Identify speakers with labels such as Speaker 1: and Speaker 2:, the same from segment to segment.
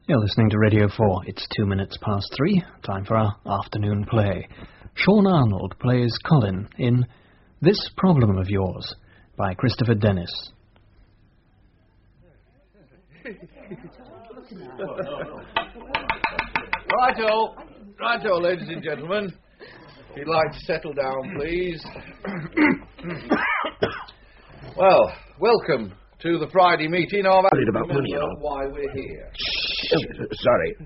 Speaker 1: You're listening to Radio 4. It's 2 minutes past 3. Time for our afternoon play. Sean Arnold plays Colin in This Problem of Yours by Christopher Dennis.
Speaker 2: Righto, ladies and gentlemen. If you'd like to settle down, please. Well, welcome to the Friday meeting of...
Speaker 3: Worried about money, you know.
Speaker 2: Why we're here.
Speaker 3: Sorry.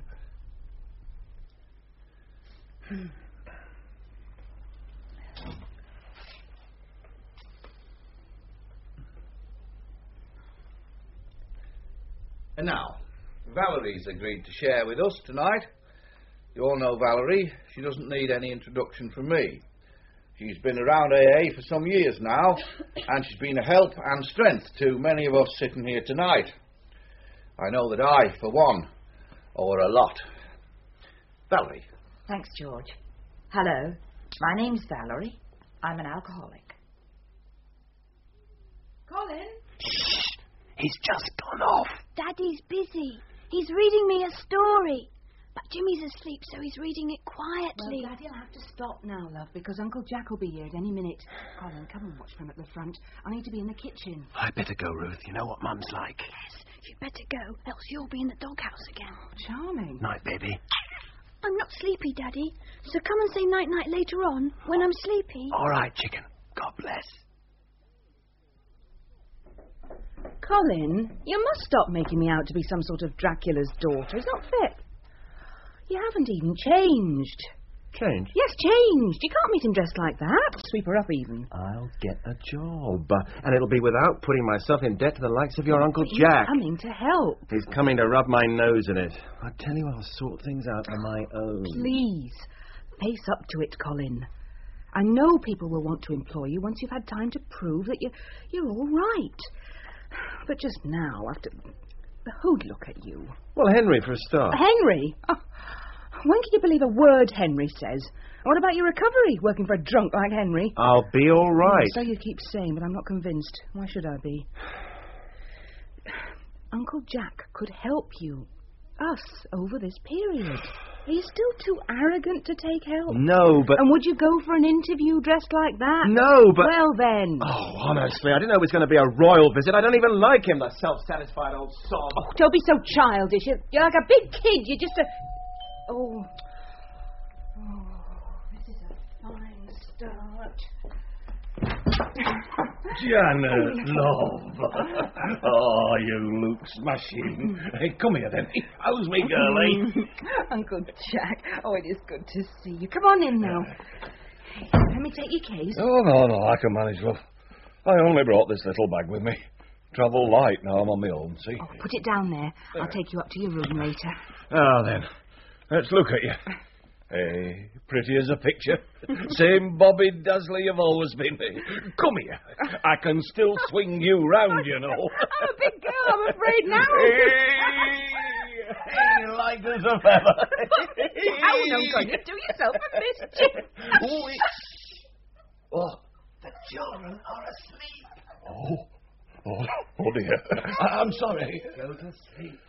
Speaker 2: And now, Valerie's agreed to share with us tonight. You all know Valerie. She doesn't need any introduction from me. She's been around AA for some years now, and she's been a help and strength to many of us sitting here tonight. I know that I, for one, owe her a lot. Valerie.
Speaker 4: Thanks, George. Hello, my name's Valerie. I'm an alcoholic. Colin?
Speaker 3: Shh! He's just gone off.
Speaker 5: Daddy's busy. He's reading me a story. But Jimmy's asleep, so he's reading it quietly.
Speaker 4: Well, Daddy'll have to stop now, love, because Uncle Jack will be here at any minute. Colin, come and watch from at the front. I need to be in the kitchen.
Speaker 3: I'd better go, Ruth. You know what Mum's like.
Speaker 5: Yes, you'd better go, else you'll be in the doghouse again.
Speaker 4: Oh, charming.
Speaker 3: Night, baby.
Speaker 5: I'm not sleepy, Daddy, so come and say night-night later on, when I'm sleepy.
Speaker 3: All right, chicken. God bless.
Speaker 4: Colin, you must stop making me out to be some sort of Dracula's daughter. It's not fit. You haven't even changed.
Speaker 3: Changed?
Speaker 4: Yes, changed. You can't meet him dressed like that. Sweep her up even.
Speaker 3: I'll get a job. And it'll be without putting myself in debt to the likes of your Uncle
Speaker 4: He's
Speaker 3: Jack.
Speaker 4: coming to help.
Speaker 3: He's coming to rub my nose in it. I tell you, I'll sort things out on my own.
Speaker 4: Please, face up to it, Colin. I know people will want to employ you once you've had time to prove that you're all right. But just now, after... Who'd look at you?
Speaker 3: Well, Henry, for a start.
Speaker 4: Henry? Oh, when can you believe a word Henry says? What about your recovery, working for a drunk like Henry?
Speaker 3: I'll be all right.
Speaker 4: So you keep saying, but I'm not convinced. Why should I be? Uncle Jack could help you. Us, over this period. Are you still too arrogant to take help?
Speaker 3: No, but...
Speaker 4: And would you go for an interview dressed like that?
Speaker 3: No, but...
Speaker 4: Well, then.
Speaker 3: Oh, honestly, I didn't know it was going to be a royal visit. I don't even like him, the self-satisfied old sob.
Speaker 4: Oh, don't be so childish. You're like a big kid. You're just a... Oh, this is a fine start.
Speaker 6: Janet, love. Oh, you look smashing. Hey, come here then. How's me girlie?
Speaker 4: Uncle Jack. Oh, it is good to see you. Come on in now. Hey, let me take your case.
Speaker 6: Oh, no, I can manage, love. I only brought this little bag with me. Travel light now I'm on my own, see?
Speaker 4: Oh, put it down there. I'll take you up to your room later.
Speaker 6: Ah, then. Let's look at you. Hey, pretty as a picture. Same Bobby Dazzler you've always been. Come here. I can still swing you round, you know.
Speaker 4: I'm a big girl, I'm afraid now.
Speaker 6: Hey, light as a feather.
Speaker 4: Oh, no, don't you do yourself a mischief.
Speaker 6: Oh, the children are asleep. Oh dear. I'm sorry. Go to sleep.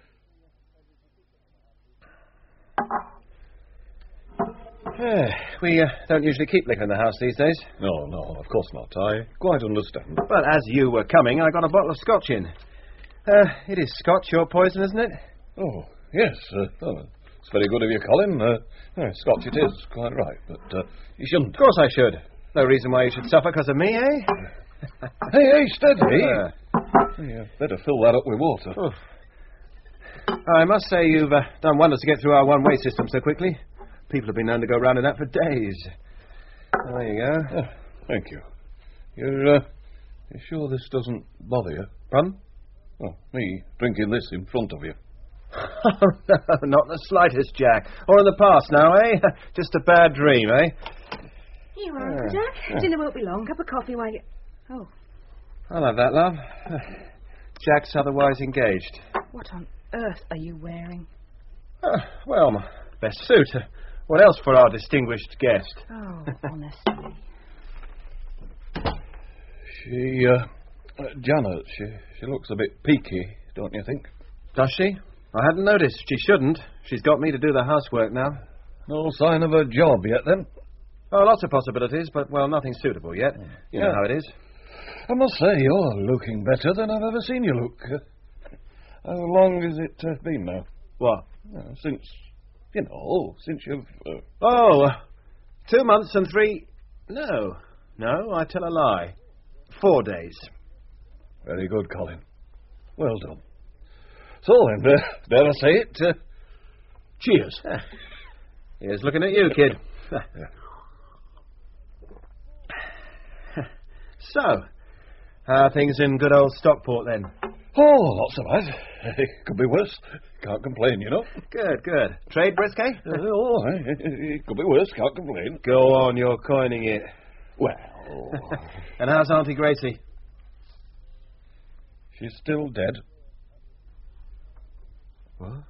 Speaker 3: We don't usually keep liquor in the house these days.
Speaker 6: No, of course not. I quite understand.
Speaker 3: But as you were coming, I got a bottle of scotch in. It is scotch, your poison, isn't it?
Speaker 6: Oh, yes. It's very good of you, Colin. Scotch it is, quite right. But you shouldn't.
Speaker 3: Of course I should. No reason why you should suffer because of me, eh?
Speaker 6: Hey, steady. You better fill that up with water.
Speaker 3: Oh. I must say you've done wonders to get through our one-way system so quickly. People have been known to go round in that for days. There you go.
Speaker 6: Oh, thank you. You're sure this doesn't bother you?
Speaker 3: Pardon?
Speaker 6: Oh, me drinking this in front of you.
Speaker 3: Oh, no, not the slightest, Jack. Or in the past now, eh? Just a bad dream, eh?
Speaker 4: Here you are, Uncle Jack. Dinner won't be long. Cup of coffee while you... Oh.
Speaker 3: I'll have that, love. Jack's otherwise engaged.
Speaker 4: What on earth are you wearing?
Speaker 3: Well, my best suit. What else for our distinguished guest?
Speaker 4: Oh, honestly.
Speaker 6: Janet, she looks a bit peaky, don't you think?
Speaker 3: Does she? I hadn't noticed. She shouldn't. She's got me to do the housework now.
Speaker 6: No sign of a job yet, then?
Speaker 3: Oh, lots of possibilities, but, well, nothing suitable yet. You know how it is.
Speaker 6: I must say, you're looking better than I've ever seen you look. How long has it been now?
Speaker 3: What?
Speaker 6: Since you've...
Speaker 3: 2 months and 3... No, I tell a lie. 4 days.
Speaker 6: Very good, Colin. Well done. So then, dare I say it, cheers.
Speaker 3: Here's looking at you, kid. So, how are things in good old Stockport, then?
Speaker 6: Oh, not so bad. Could be worse. Can't complain, you know.
Speaker 3: Good. Trade brisk, eh?
Speaker 6: It could be worse. Can't complain.
Speaker 3: Go on, you're coining it.
Speaker 6: Well...
Speaker 3: And how's Auntie Gracie?
Speaker 6: She's still dead.
Speaker 3: What?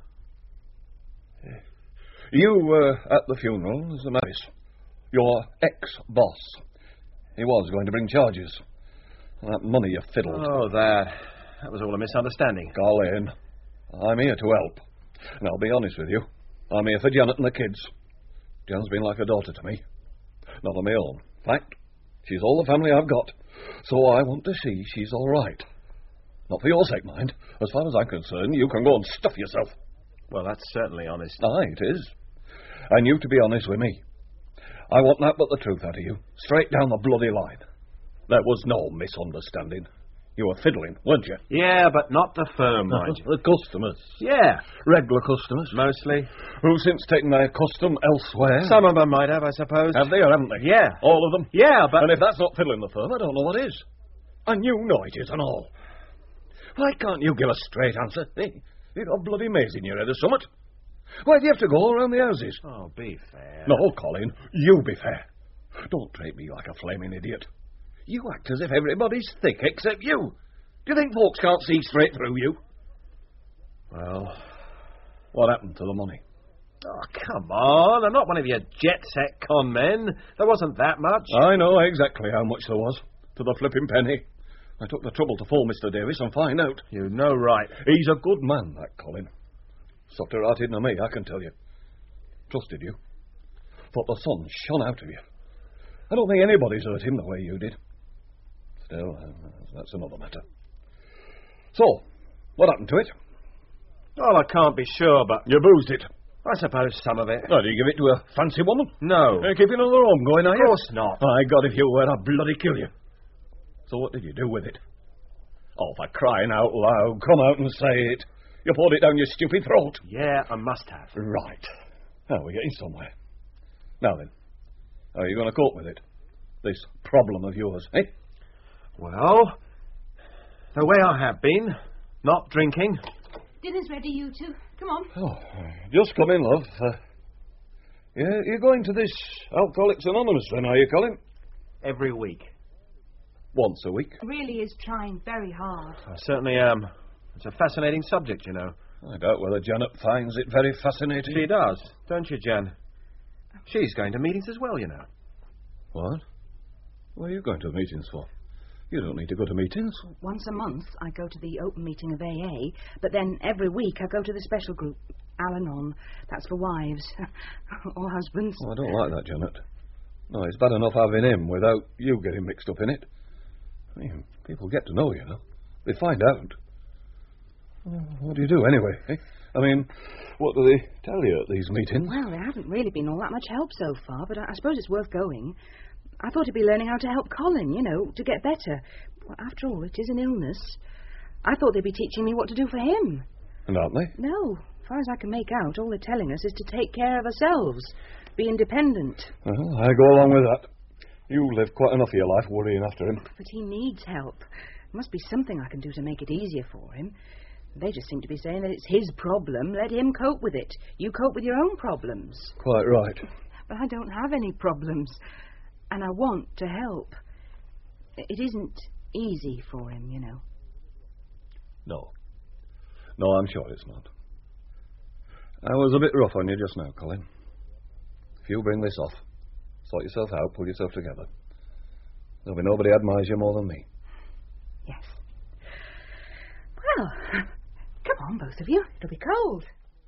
Speaker 6: You were at the funeral as a novice. Your ex-boss. He was going to bring charges. That money you fiddled.
Speaker 3: Oh, that was all a misunderstanding.
Speaker 6: Colin, I'm here to help. And I'll be honest with you. I'm here for Janet and the kids. Jan's been like a daughter to me. Not on my own. Fact, she's all the family I've got. So I want to see she's all right. Not for your sake, mind. As far as I'm concerned, you can go and stuff yourself.
Speaker 3: Well, that's certainly honest.
Speaker 6: Aye, it is. And you to be honest with me. I want that but the truth out of you. Straight down the bloody line. There was no misunderstanding. You were fiddling, weren't you?
Speaker 3: Yeah, but not the firm, mind you.
Speaker 6: The customers.
Speaker 3: Yeah.
Speaker 6: Regular customers.
Speaker 3: Mostly.
Speaker 6: Who've since taken their custom elsewhere.
Speaker 3: Some of them might have, I suppose.
Speaker 6: Have they or haven't they?
Speaker 3: Yeah.
Speaker 6: All of them?
Speaker 3: Yeah, but...
Speaker 6: And if that's not fiddling the firm, I don't know what is. And you know it is and all. Why can't you give a straight answer? You got bloody maze in your head or something. Why do you have to go around the houses?
Speaker 3: Oh, be fair.
Speaker 6: No, Colin, you be fair. Don't treat me like a flaming idiot. You act as if everybody's thick except you. Do you think folks can't see straight through you? Well, what happened to the money?
Speaker 3: Oh, come on. I'm not one of your jet-set con men. There wasn't that much.
Speaker 6: I know exactly how much there was. To the flipping penny. I took the trouble to phone Mr. Davis and find out.
Speaker 3: You know right.
Speaker 6: He's a good man, that Colin. Softer-hearted than me, I can tell you. Trusted you. Thought the sun shone out of you. I don't think anybody's hurt him the way you did. Still, that's another matter. So, what happened to it?
Speaker 3: Well, I can't be sure, but...
Speaker 6: You boozed it.
Speaker 3: I suppose some of it.
Speaker 6: Oh, did you give it to a fancy woman?
Speaker 3: No.
Speaker 6: Keeping another home going, are you?
Speaker 3: Of course not.
Speaker 6: My God, if you were, I'd bloody kill you. So what did you do with it? Oh, for crying out loud, come out and say it. You poured it down your stupid throat.
Speaker 3: Yeah, I must have.
Speaker 6: Right. Now, we're getting somewhere. Now then, how are you going to cope with it? This problem of yours, eh?
Speaker 3: Well, the way I have been, not drinking.
Speaker 4: Dinner's ready, you two. Come on.
Speaker 6: Oh, just come in, love. You're going to this Alcoholics Anonymous then, are you, Colin?
Speaker 3: Every week.
Speaker 6: Once a week.
Speaker 4: Really is trying very hard.
Speaker 3: I certainly am. It's a fascinating subject, you know.
Speaker 6: I doubt whether Janet finds it very fascinating.
Speaker 3: She does, don't you, Jan? She's going to meetings as well, you know.
Speaker 6: What? What are you going to meetings for? You don't need to go to meetings.
Speaker 4: Once a month, I go to the open meeting of AA, but then every week I go to the special group, Al-Anon. That's for wives or husbands.
Speaker 6: Oh, I don't like that, Janet. No, it's bad enough having him without you getting mixed up in it. I mean, people get to know you, know. They find out. What do you do, anyway? Eh? I mean, what do they tell you at these meetings?
Speaker 4: Well, there haven't really been all that much help so far, but I suppose it's worth going. I thought it'd be learning how to help Colin, you know, to get better. Well, after all, it is an illness. I thought they'd be teaching me what to do for him.
Speaker 6: And aren't they?
Speaker 4: No. As far as I can make out, all they're telling us is to take care of ourselves, be independent.
Speaker 6: Well, I go along with that. You live quite enough of your life worrying after him.
Speaker 4: But he needs help. There must be something I can do to make it easier for him. They just seem to be saying that it's his problem. Let him cope with it. You cope with your own problems.
Speaker 6: Quite right.
Speaker 4: But I don't have any problems. And I want to help. It isn't easy for him, you know.
Speaker 6: No. No, I'm sure it's not. I was a bit rough on you just now, Colin. If you bring this off, sort yourself out, pull yourself together, there'll be nobody admires you more than me.
Speaker 4: Yes. Well, come on. both of you. It'll be cold.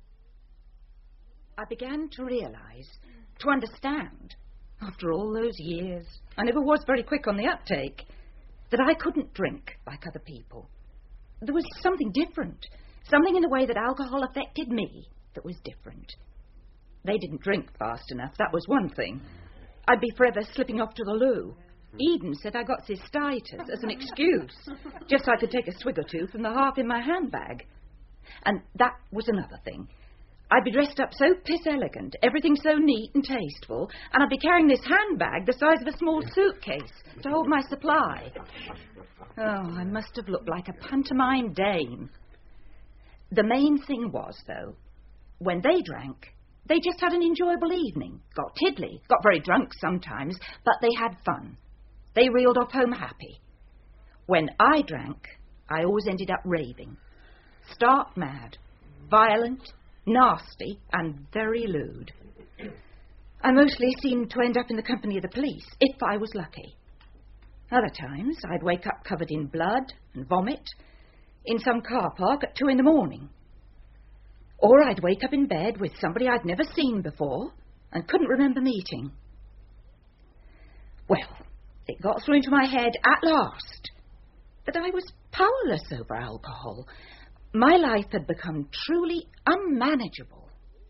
Speaker 4: I began to realise, to understand, after all those years, I never was very quick on the uptake, that I couldn't drink like other people. There was something different, something in the way that alcohol affected me that was different. They didn't drink fast enough, that was one thing. I'd be forever slipping off to the loo. Eden said I got cystitis as an excuse, just so I could take a swig or two from the half in my handbag. And that was another thing. I'd be dressed up so piss-elegant, everything so neat and tasteful, and I'd be carrying this handbag the size of a small suitcase to hold my supply. Oh, I must have looked like a pantomime dame. The main thing was, though, when they drank, they just had an enjoyable evening, got tiddly, got very drunk sometimes, but they had fun. They reeled off home happy. When I drank, I always ended up raving. Stark mad, violent, nasty, and very lewd. I mostly seemed to end up in the company of the police, if I was lucky. Other times, I'd wake up covered in blood and vomit in some car park at 2 a.m. Or I'd wake up in bed with somebody I'd never seen before and couldn't remember meeting. Well, it got through into my head at last that I was powerless over alcohol. My life had become truly unmanageable.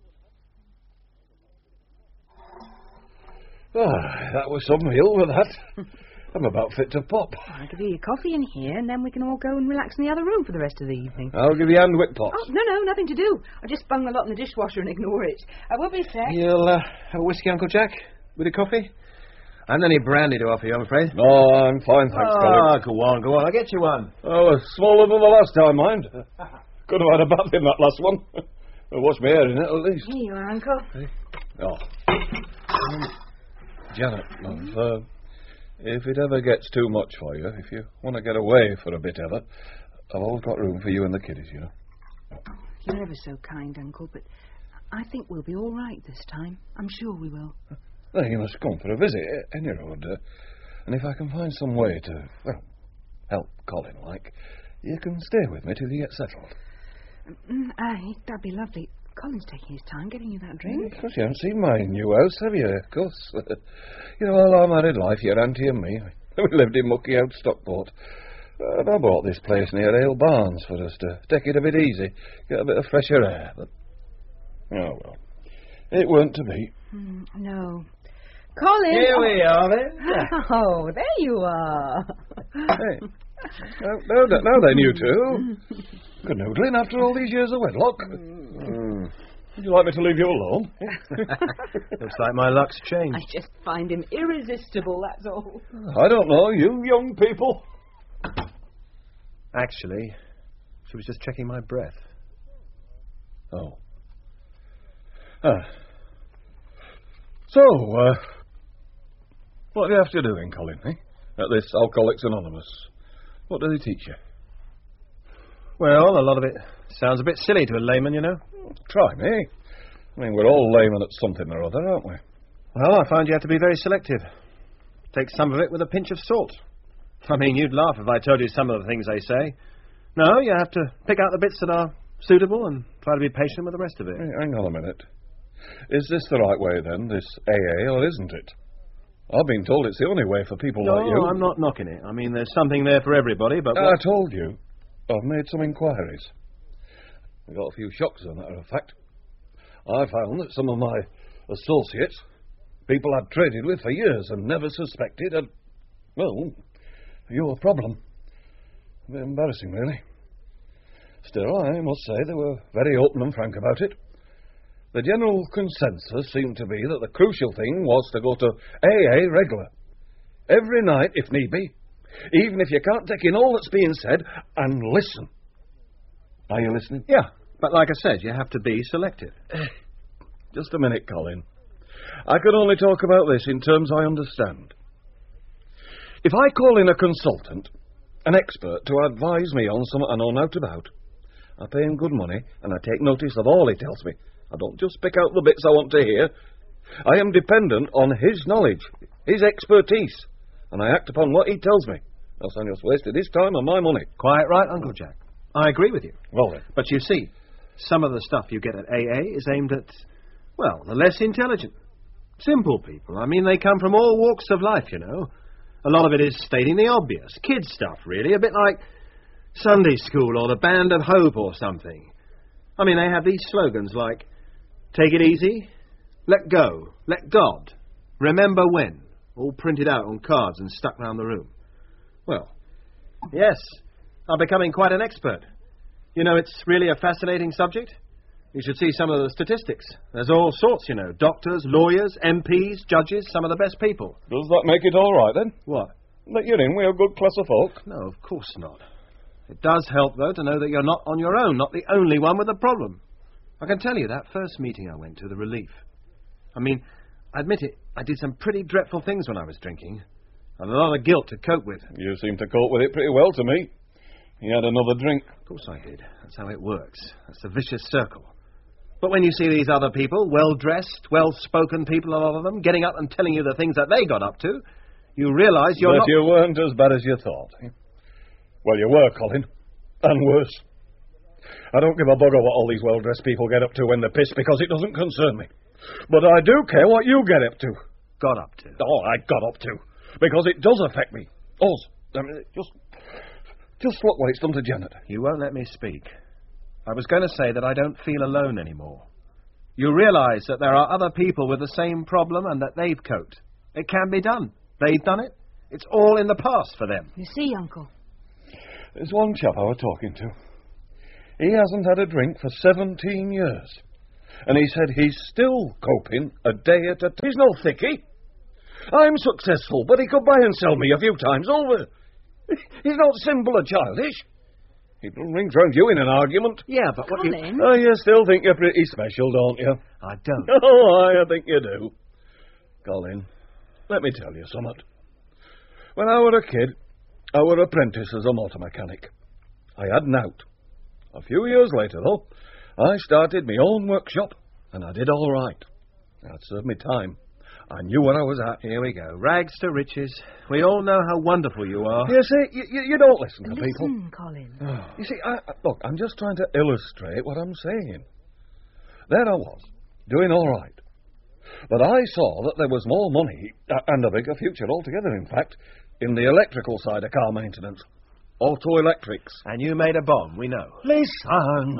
Speaker 6: That was some hill with that. I'm about fit to pop.
Speaker 4: I'll give you your coffee in here, and then we can all go and relax in the other room for the rest of the evening.
Speaker 6: I'll give you hand wick pots.
Speaker 4: Oh, no, nothing to do. I just bung a lot in the dishwasher and ignore it. I will be set.
Speaker 3: You'll have a whiskey, Uncle Jack, with a coffee? I haven't any brandy to offer you, I'm afraid.
Speaker 6: No, I'm fine, thanks, Colin.
Speaker 3: Go on. I'll get you one.
Speaker 6: Oh, smaller than the last time, mind. Could have had a bath in that last one. I'll wash my hair in it, at least.
Speaker 4: Here you are, Uncle.
Speaker 6: Hey. Oh. Janet, love, if it ever gets too much for you, if you want to get away for a bit ever, I've always got room for you and the kiddies, you know.
Speaker 4: You're ever so kind, Uncle, but I think we'll be all right this time. I'm sure we will.
Speaker 6: Well, you must come for a visit, any road. And if I can find some way to, help Colin, like, you can stay with me till you get settled.
Speaker 4: Aye, that'd be lovely. Colin's taking his time getting you that drink.
Speaker 6: Of course, you haven't seen my new house, have you? Of course. You know, all our married life, your auntie and me, we lived in Mucky out Stockport. And I bought this place near Ale Barnes for us to take it a bit easy, get a bit of fresher air. But, oh, well, it weren't to be.
Speaker 4: No. Colin!
Speaker 3: Here we are, then.
Speaker 4: Oh, there you are.
Speaker 6: Hey. Now then, you two. Good noodling after all these years of wedlock. Would you like me to leave you alone?
Speaker 3: Looks like my luck's changed.
Speaker 4: I just find him irresistible, that's all.
Speaker 6: I don't know, you young people.
Speaker 3: Actually, she was just checking my breath.
Speaker 6: Oh. So, what are you after doing, Colin, at this Alcoholics Anonymous? What do they teach you?
Speaker 3: Well, a lot of it sounds a bit silly to a layman, you know.
Speaker 6: Try me. I mean, we're all laymen at something or other, aren't we?
Speaker 3: Well, I find you have to be very selective. Take some of it with a pinch of salt. I mean, you'd laugh if I told you some of the things they say. No, you have to pick out the bits that are suitable and try to be patient with the rest of it.
Speaker 6: Hey, hang on a minute. Is this the right way, then, this AA, or isn't it? I've been told it's the only way for people like you.
Speaker 3: No, I'm not knocking it. I mean, there's something there for everybody, but...
Speaker 6: I told you. I've made some inquiries. I got a few shocks, as a matter of fact. I found that some of my associates, people I'd traded with for years and never suspected, had, well, your problem. A bit embarrassing, really. Still, I must say they were very open and frank about it. The general consensus seemed to be that the crucial thing was to go to AA regular. Every night, if need be. Even if you can't take in all that's being said, and listen. Are you listening?
Speaker 3: Yeah, but like I said, you have to be selective.
Speaker 6: Just a minute, Colin. I can only talk about this in terms I understand. If I call in a consultant, an expert, to advise me on something I know naught about, I pay him good money, and I take notice of all he tells me. I don't just pick out the bits I want to hear. I am dependent on his knowledge, his expertise, and I act upon what he tells me. Else I'm just wasted his time and my money.
Speaker 3: Quite right, Uncle Jack. I agree with you.
Speaker 6: Well then.
Speaker 3: But you see, some of the stuff you get at AA is aimed at, well, the less intelligent. Simple people. I mean, they come from all walks of life, you know. A lot of it is stating the obvious. Kid stuff, really. A bit like Sunday school or the Band of Hope or something. I mean, they have these slogans like, take it easy, let go, let God, remember when, all printed out on cards and stuck round the room. Well, yes, I'm becoming quite an expert. You know, it's really a fascinating subject. You should see some of the statistics. There's all sorts, you know. Doctors, lawyers, MPs, judges, some of the best people.
Speaker 6: Does that make it all right, then?
Speaker 3: What?
Speaker 6: That you're in with a good class of folk?
Speaker 3: No, of course not. It does help, though, to know that you're not on your own, not the only one with a problem. I can tell you, that first meeting I went to, the relief. I mean, I admit it, I did some pretty dreadful things when I was drinking. And a lot of guilt to cope with.
Speaker 6: You seem to cope with it pretty well to me. You had another drink.
Speaker 3: Of course I did. That's how it works. That's the vicious circle. But when you see these other people, well-dressed, well-spoken people, a lot of them, getting up and telling you the things that they got up to, you realise you're not...
Speaker 6: But you weren't as bad as you thought. Eh? Well, you were, Colin. And worse. I don't give a bugger what all these well-dressed people get up to when they're pissed, because it doesn't concern me. But I do care what you get up to.
Speaker 3: Got up to?
Speaker 6: Oh, I got up to. Because it does affect me. Us. I mean, just look what it's done to Janet.
Speaker 3: You won't let me speak. I was going to say that I don't feel alone anymore. You realise that there are other people with the same problem and that they've coped. It can be done. They've done it. It's all in the past for them.
Speaker 4: You see, Uncle?
Speaker 6: There's one chap I was talking to. He hasn't had a drink for 17 years. And he said he's still coping a day at a time. He's no thickie. I'm successful, but he could buy and sell me a few times over. He's not simple or childish. He rings round you in an argument.
Speaker 3: Yeah, but what
Speaker 4: Colin?
Speaker 6: Oh, you still think you're pretty special, don't you?
Speaker 3: I don't.
Speaker 6: Oh, I think you do. Colin, let me tell you something. When I were a kid, I were apprentice as a motor mechanic. I had nowt. A few years later, though, I started my own workshop, and I did all right. That served me time. I knew where I was at.
Speaker 3: Here we go. Rags to riches. We all know how wonderful you are.
Speaker 6: You see, you don't listen to people.
Speaker 4: Listen, Colin.
Speaker 6: You see, look, I'm just trying to illustrate what I'm saying. There I was, doing all right. But I saw that there was more money, and a bigger future altogether, in fact, in the electrical side of car maintenance. Auto electrics.
Speaker 3: And you made a bomb, we know.
Speaker 6: Listen!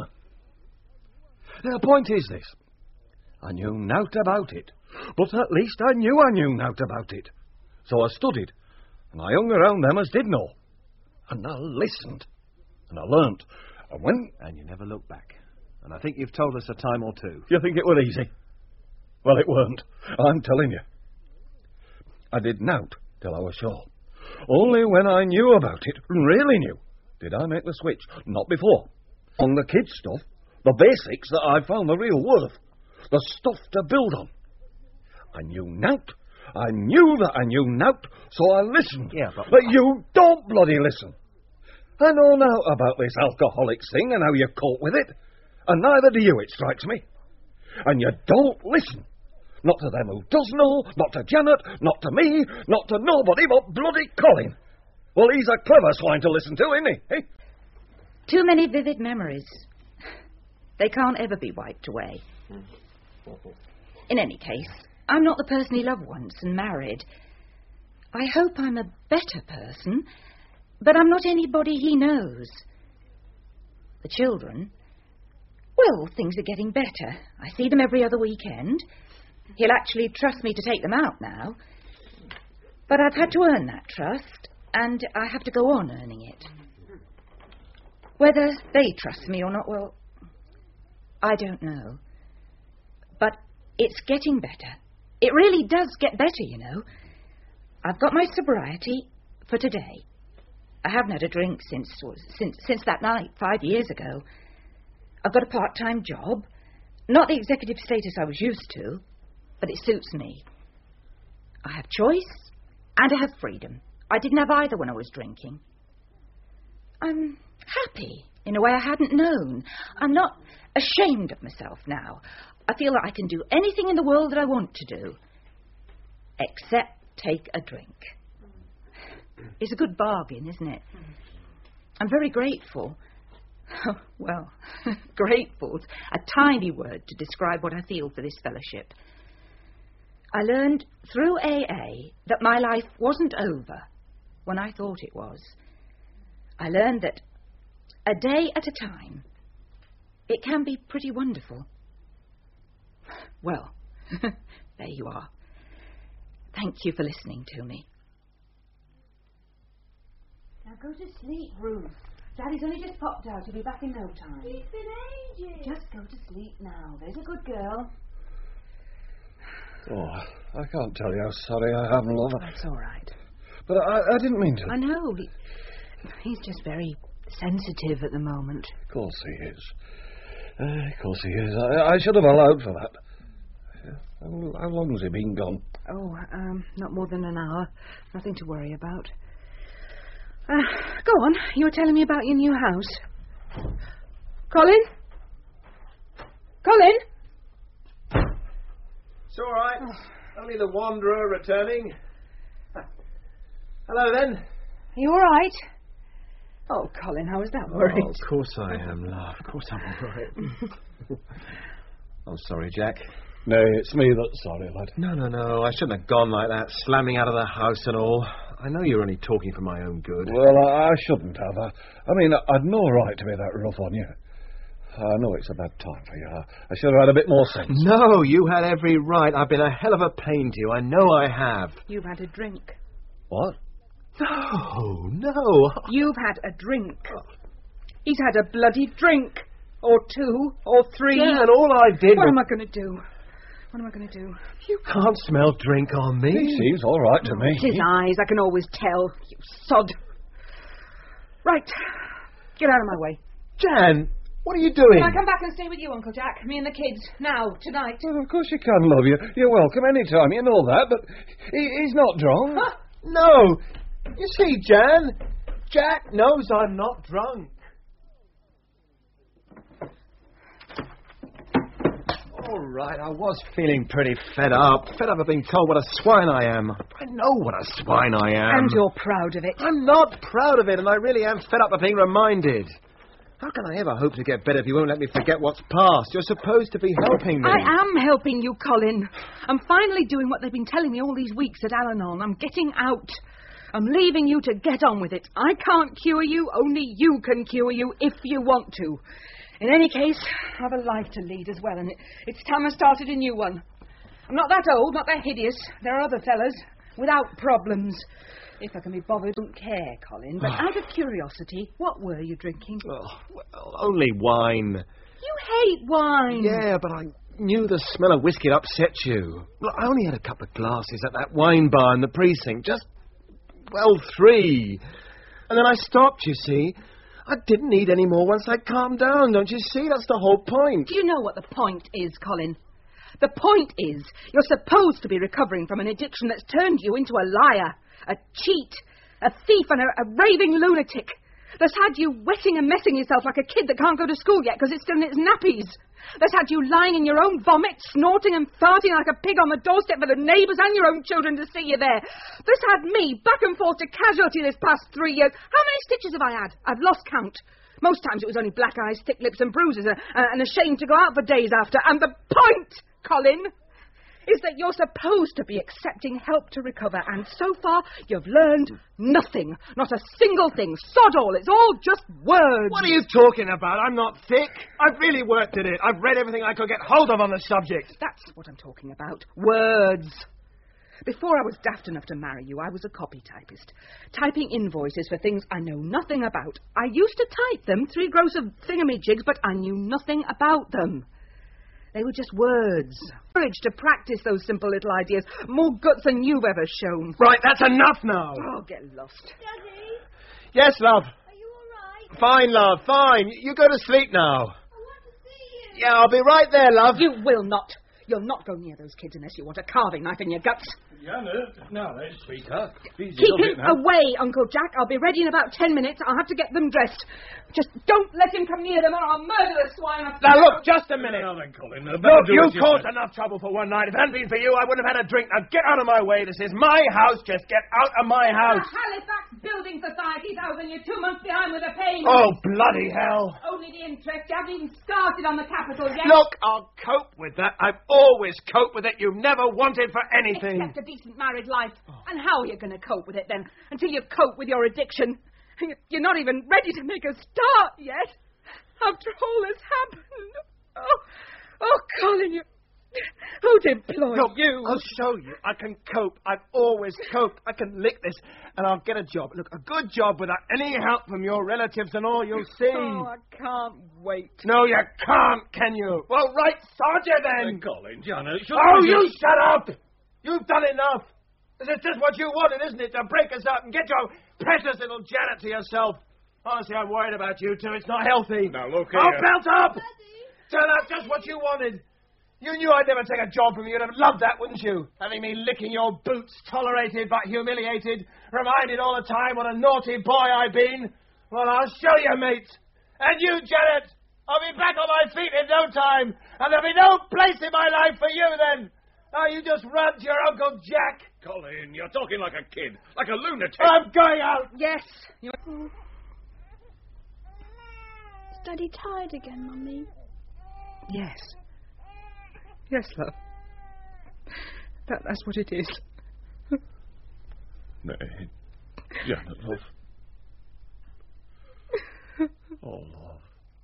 Speaker 6: The point is this. I knew nought about it. But at least I knew nought about it. So I studied, and I hung around them as did know. And I listened, and I learnt.
Speaker 3: And you never looked back. And I think you've told us a time or two.
Speaker 6: You think it were easy? Well, it weren't. I'm telling you. I did nought till I was sure. Only when I knew about it, really knew, did I make the switch. Not before. On the kids' stuff, the basics that I found the real worth. The stuff to build on. I knew nought. I knew that I knew nought, so I listened.
Speaker 3: Yeah, but
Speaker 6: you don't bloody listen. I know now about this alcoholics thing and how you cope with it. And neither do you, it strikes me. And you don't listen. Not to them who does know, not to Janet, not to me, not to nobody but bloody Colin. Well, he's a clever swine to listen to, isn't he? Eh?
Speaker 4: Too many vivid memories. They can't ever be wiped away. In any case, I'm not the person he loved once and married. I hope I'm a better person, but I'm not anybody he knows. The children, well, things are getting better. I see them every other weekend. He'll actually trust me to take them out now. But I've had to earn that trust, and I have to go on earning it. Whether they trust me or not, well, I don't know. But it's getting better. It really does get better, you know. I've got my sobriety for today. I haven't had a drink since that night 5 years ago. I've got a part-time job. Not the executive status I was used to, but it suits me. I have choice and I have freedom. I didn't have either when I was drinking. I'm happy in a way I hadn't known. I'm not ashamed of myself now. I feel that I can do anything in the world that I want to do, except take a drink. It's a good bargain, isn't it? I'm very grateful. Well, grateful's a tiny word to describe what I feel for this fellowship. I learned through AA that my life wasn't over when I thought it was. I learned that a day at a time, it can be pretty wonderful. Well, there you are. Thank you for listening to me. Now go to sleep, Ruth. Daddy's only just popped out. He'll be back in no time.
Speaker 5: He's been ages.
Speaker 4: Just go to sleep now. There's a good girl.
Speaker 6: Oh, I can't tell you how sorry I am, love.
Speaker 4: That's all right.
Speaker 6: But I didn't mean to.
Speaker 4: I know. He's just very sensitive at the moment.
Speaker 6: Of course he is. Of course he is. I should have allowed for that. How long has he been gone?
Speaker 4: Oh, not more than an hour. Nothing to worry about. Go on. You were telling me about your new house. Colin? Colin?
Speaker 3: It's all right. Only the wanderer returning. Hello, then.
Speaker 4: Are you all right? Oh, Colin, how was that worried?
Speaker 3: Oh, of course I am, love. Of course I'm all right. I'm sorry, Jack.
Speaker 6: No, it's me that's sorry, lad.
Speaker 3: No. I shouldn't have gone like that, slamming out of the house and all. I know you're only talking for my own good.
Speaker 6: Well, I shouldn't have. I mean, I'd no right to be that rough on you. I know it's a bad time for you. I should have had a bit more sense.
Speaker 3: No, you had every right. I've been a hell of a pain to you. I know I have.
Speaker 4: You've had a drink.
Speaker 6: What?
Speaker 3: No.
Speaker 4: You've had a drink. He's had a bloody drink. Or 2, or 3.
Speaker 3: Yeah, and all I did
Speaker 4: What
Speaker 3: was...
Speaker 4: am I going to do? What am I going to do?
Speaker 3: You can't smell drink on me.
Speaker 6: He seems all right to me.
Speaker 4: His eyes, I can always tell. You sod. Right. Get out of my way.
Speaker 3: Jan, what are you doing?
Speaker 4: Can I come back and stay with you, Uncle Jack? Me and the kids. Now, tonight.
Speaker 6: Well, of course you can, love. You're welcome any time. You know that, but he's not drunk.
Speaker 3: Huh? No. You see, Jan, Jack knows I'm not drunk. All right, I was feeling pretty fed up. Fed up of being told what a swine I am. I know what a swine I am.
Speaker 4: And you're proud of it.
Speaker 3: I'm not proud of it, and I really am fed up of being reminded. How can I ever hope to get better if you won't let me forget what's past? You're supposed to be helping me.
Speaker 4: I am helping you, Colin. I'm finally doing what they've been telling me all these weeks at Al-Anon. I'm getting out. I'm leaving you to get on with it. I can't cure you. Only you can cure you if you want to. In any case, I have a life to lead as well, and it's time I started a new one. I'm not that old, not that hideous. There are other fellas without problems. If I can be bothered, don't care, Colin. But out of curiosity, what were you drinking?
Speaker 3: Oh, well, only wine.
Speaker 4: You hate wine.
Speaker 3: Yeah, but I knew the smell of whiskey had upset you. Look, I only had a couple of glasses at that wine bar in the precinct. Just, 3. And then I stopped, you see. I didn't need any more once I calmed down, don't you see? That's the whole point.
Speaker 4: Do you know what the point is, Colin? The point is you're supposed to be recovering from an addiction that's turned you into a liar, a cheat, a thief and a raving lunatic. That's had you wetting and messing yourself like a kid that can't go to school yet because it's still in its nappies. That's had you lying in your own vomit, snorting and farting like a pig on the doorstep for the neighbours and your own children to see you there. That's had me back and forth to casualty this past 3 years. How many stitches have I had? I've lost count. Most times it was only black eyes, thick lips and bruises and ashamed to go out for days after. And the point, Colin, is that you're supposed to be accepting help to recover, and so far you've learned nothing. Not a single thing. Sod all. It's all just words.
Speaker 3: What are you talking about? I'm not thick. I've really worked at it. I've read everything I could get hold of on the subject.
Speaker 4: That's what I'm talking about. Words. Before I was daft enough to marry you, I was a copy typist, typing invoices for things I know nothing about. I used to type them, 3 gross of thingamajigs, but I knew nothing about them. They were just words. Courage to practice those simple little ideas. More guts than you've ever shown.
Speaker 3: Right, that's enough now.
Speaker 4: Oh, get lost.
Speaker 5: Daddy,
Speaker 3: Yes, love.
Speaker 5: are you all right?
Speaker 3: Fine, love, fine. You go to sleep now.
Speaker 5: I want to see you.
Speaker 3: Yeah, I'll be right there, love.
Speaker 4: You will not. You'll not go near those kids unless you want a carving knife in your guts.
Speaker 3: Janet, now then, sweetheart.
Speaker 4: Keep him away, Uncle Jack. I'll be ready in about 10 minutes. I'll have to get them dressed. Just don't let him come near them or I'll murder the swine.
Speaker 3: Now, look, just a minute.
Speaker 6: Now then, Colin.
Speaker 3: Look, you caused enough trouble for one night. If it hadn't been for you, I wouldn't have had a drink. Now, get out of my way. This is my house. Just get out of my house.
Speaker 4: The Halifax Building Society's out and you're 2 months behind with the payment.
Speaker 3: Oh, bloody hell.
Speaker 4: Only the interest. You haven't even started on the capital yet.
Speaker 3: Look, I'll cope with that. I've always coped with it. You've never wanted for anything.
Speaker 4: Except a decent married life. And how are you going to cope with it then? Until you cope with your addiction. You're not even ready to make a start yet. After all has happened. Oh, Colin, who'd employ you?
Speaker 3: I'll show you. I can cope. I've always coped. I can lick this, and I'll get a job. Look, a good job without any help from your relatives and all, you'll see.
Speaker 4: Oh, I can't wait.
Speaker 3: No, you can't, can you? Well, right, sod you then.
Speaker 6: Colin, Janet,
Speaker 3: You shut up! You've done enough. This is just what you wanted, isn't it? To break us up and get your precious little Janet to yourself. Honestly, I'm worried about you two. It's not healthy.
Speaker 6: Now, look here.
Speaker 3: Oh, belt up! Turn out just what you wanted. You knew I'd never take a job from you. You'd have loved that, wouldn't you? Having me licking your boots, tolerated but humiliated, reminded all the time what a naughty boy I've been. Well, I'll show you, mate. And you, Janet, I'll be back on my feet in no time, and there'll be no place in my life for you then. Now, you just run to your Uncle Jack.
Speaker 6: Colin, you're talking like a kid, like a lunatic.
Speaker 3: I'm going out.
Speaker 4: Yes.
Speaker 5: Is Daddy tired again, Mummy?
Speaker 4: Yes. Yes, love. That's what it is.
Speaker 6: Nay, Janet, love. Oh, love.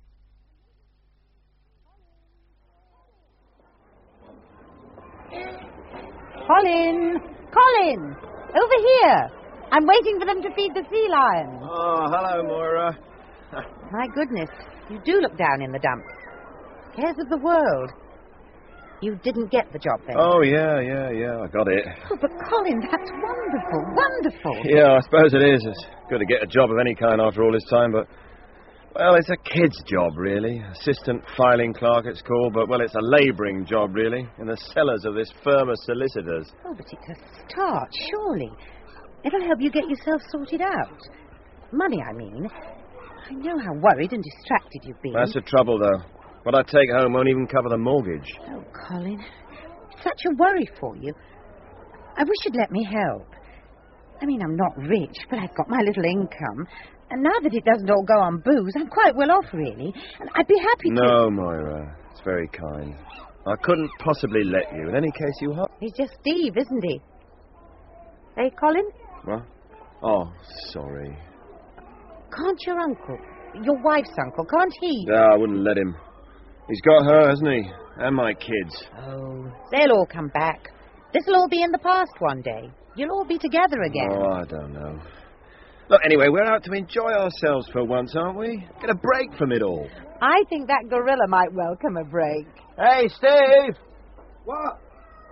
Speaker 7: Colin! Over here! I'm waiting for them to feed the sea lions.
Speaker 3: Oh, hello, Moira.
Speaker 7: My goodness, you do look down in the dumps. Cares of the world. You didn't get the job then?
Speaker 3: Oh, yeah, I got it.
Speaker 7: Oh, but Colin, that's wonderful.
Speaker 3: Yeah, I suppose it is. It's good to get a job of any kind after all this time, but... Well, it's a kid's job, really. Assistant filing clerk, it's called, but, well, it's a labouring job, really, in the cellars of this firm of solicitors.
Speaker 7: Oh, but it's a start, surely. It'll help you get yourself sorted out. Money, I mean. I know how worried and distracted you've been.
Speaker 3: That's the trouble, though. What I take home won't even cover the mortgage.
Speaker 7: Oh, Colin, it's such a worry for you. I wish you'd let me help. I mean, I'm not rich, but I've got my little income. And now that it doesn't all go on booze, I'm quite well off, really. And I'd be happy to...
Speaker 3: No, Moira. It's very kind. I couldn't possibly let you. In any case, you...
Speaker 7: He's just Steve, isn't he? Hey, Colin?
Speaker 3: What? Oh, sorry.
Speaker 7: Can't your uncle, your wife's uncle, can't he?
Speaker 3: No, I wouldn't let him. He's got her, hasn't he? And my kids.
Speaker 7: Oh, they'll all come back. This'll all be in the past one day. You'll all be together again.
Speaker 3: Oh, I don't know. Look, anyway, we're out to enjoy ourselves for once, aren't we? Get a break from it all.
Speaker 7: I think that gorilla might welcome a break.
Speaker 3: Hey, Steve! What?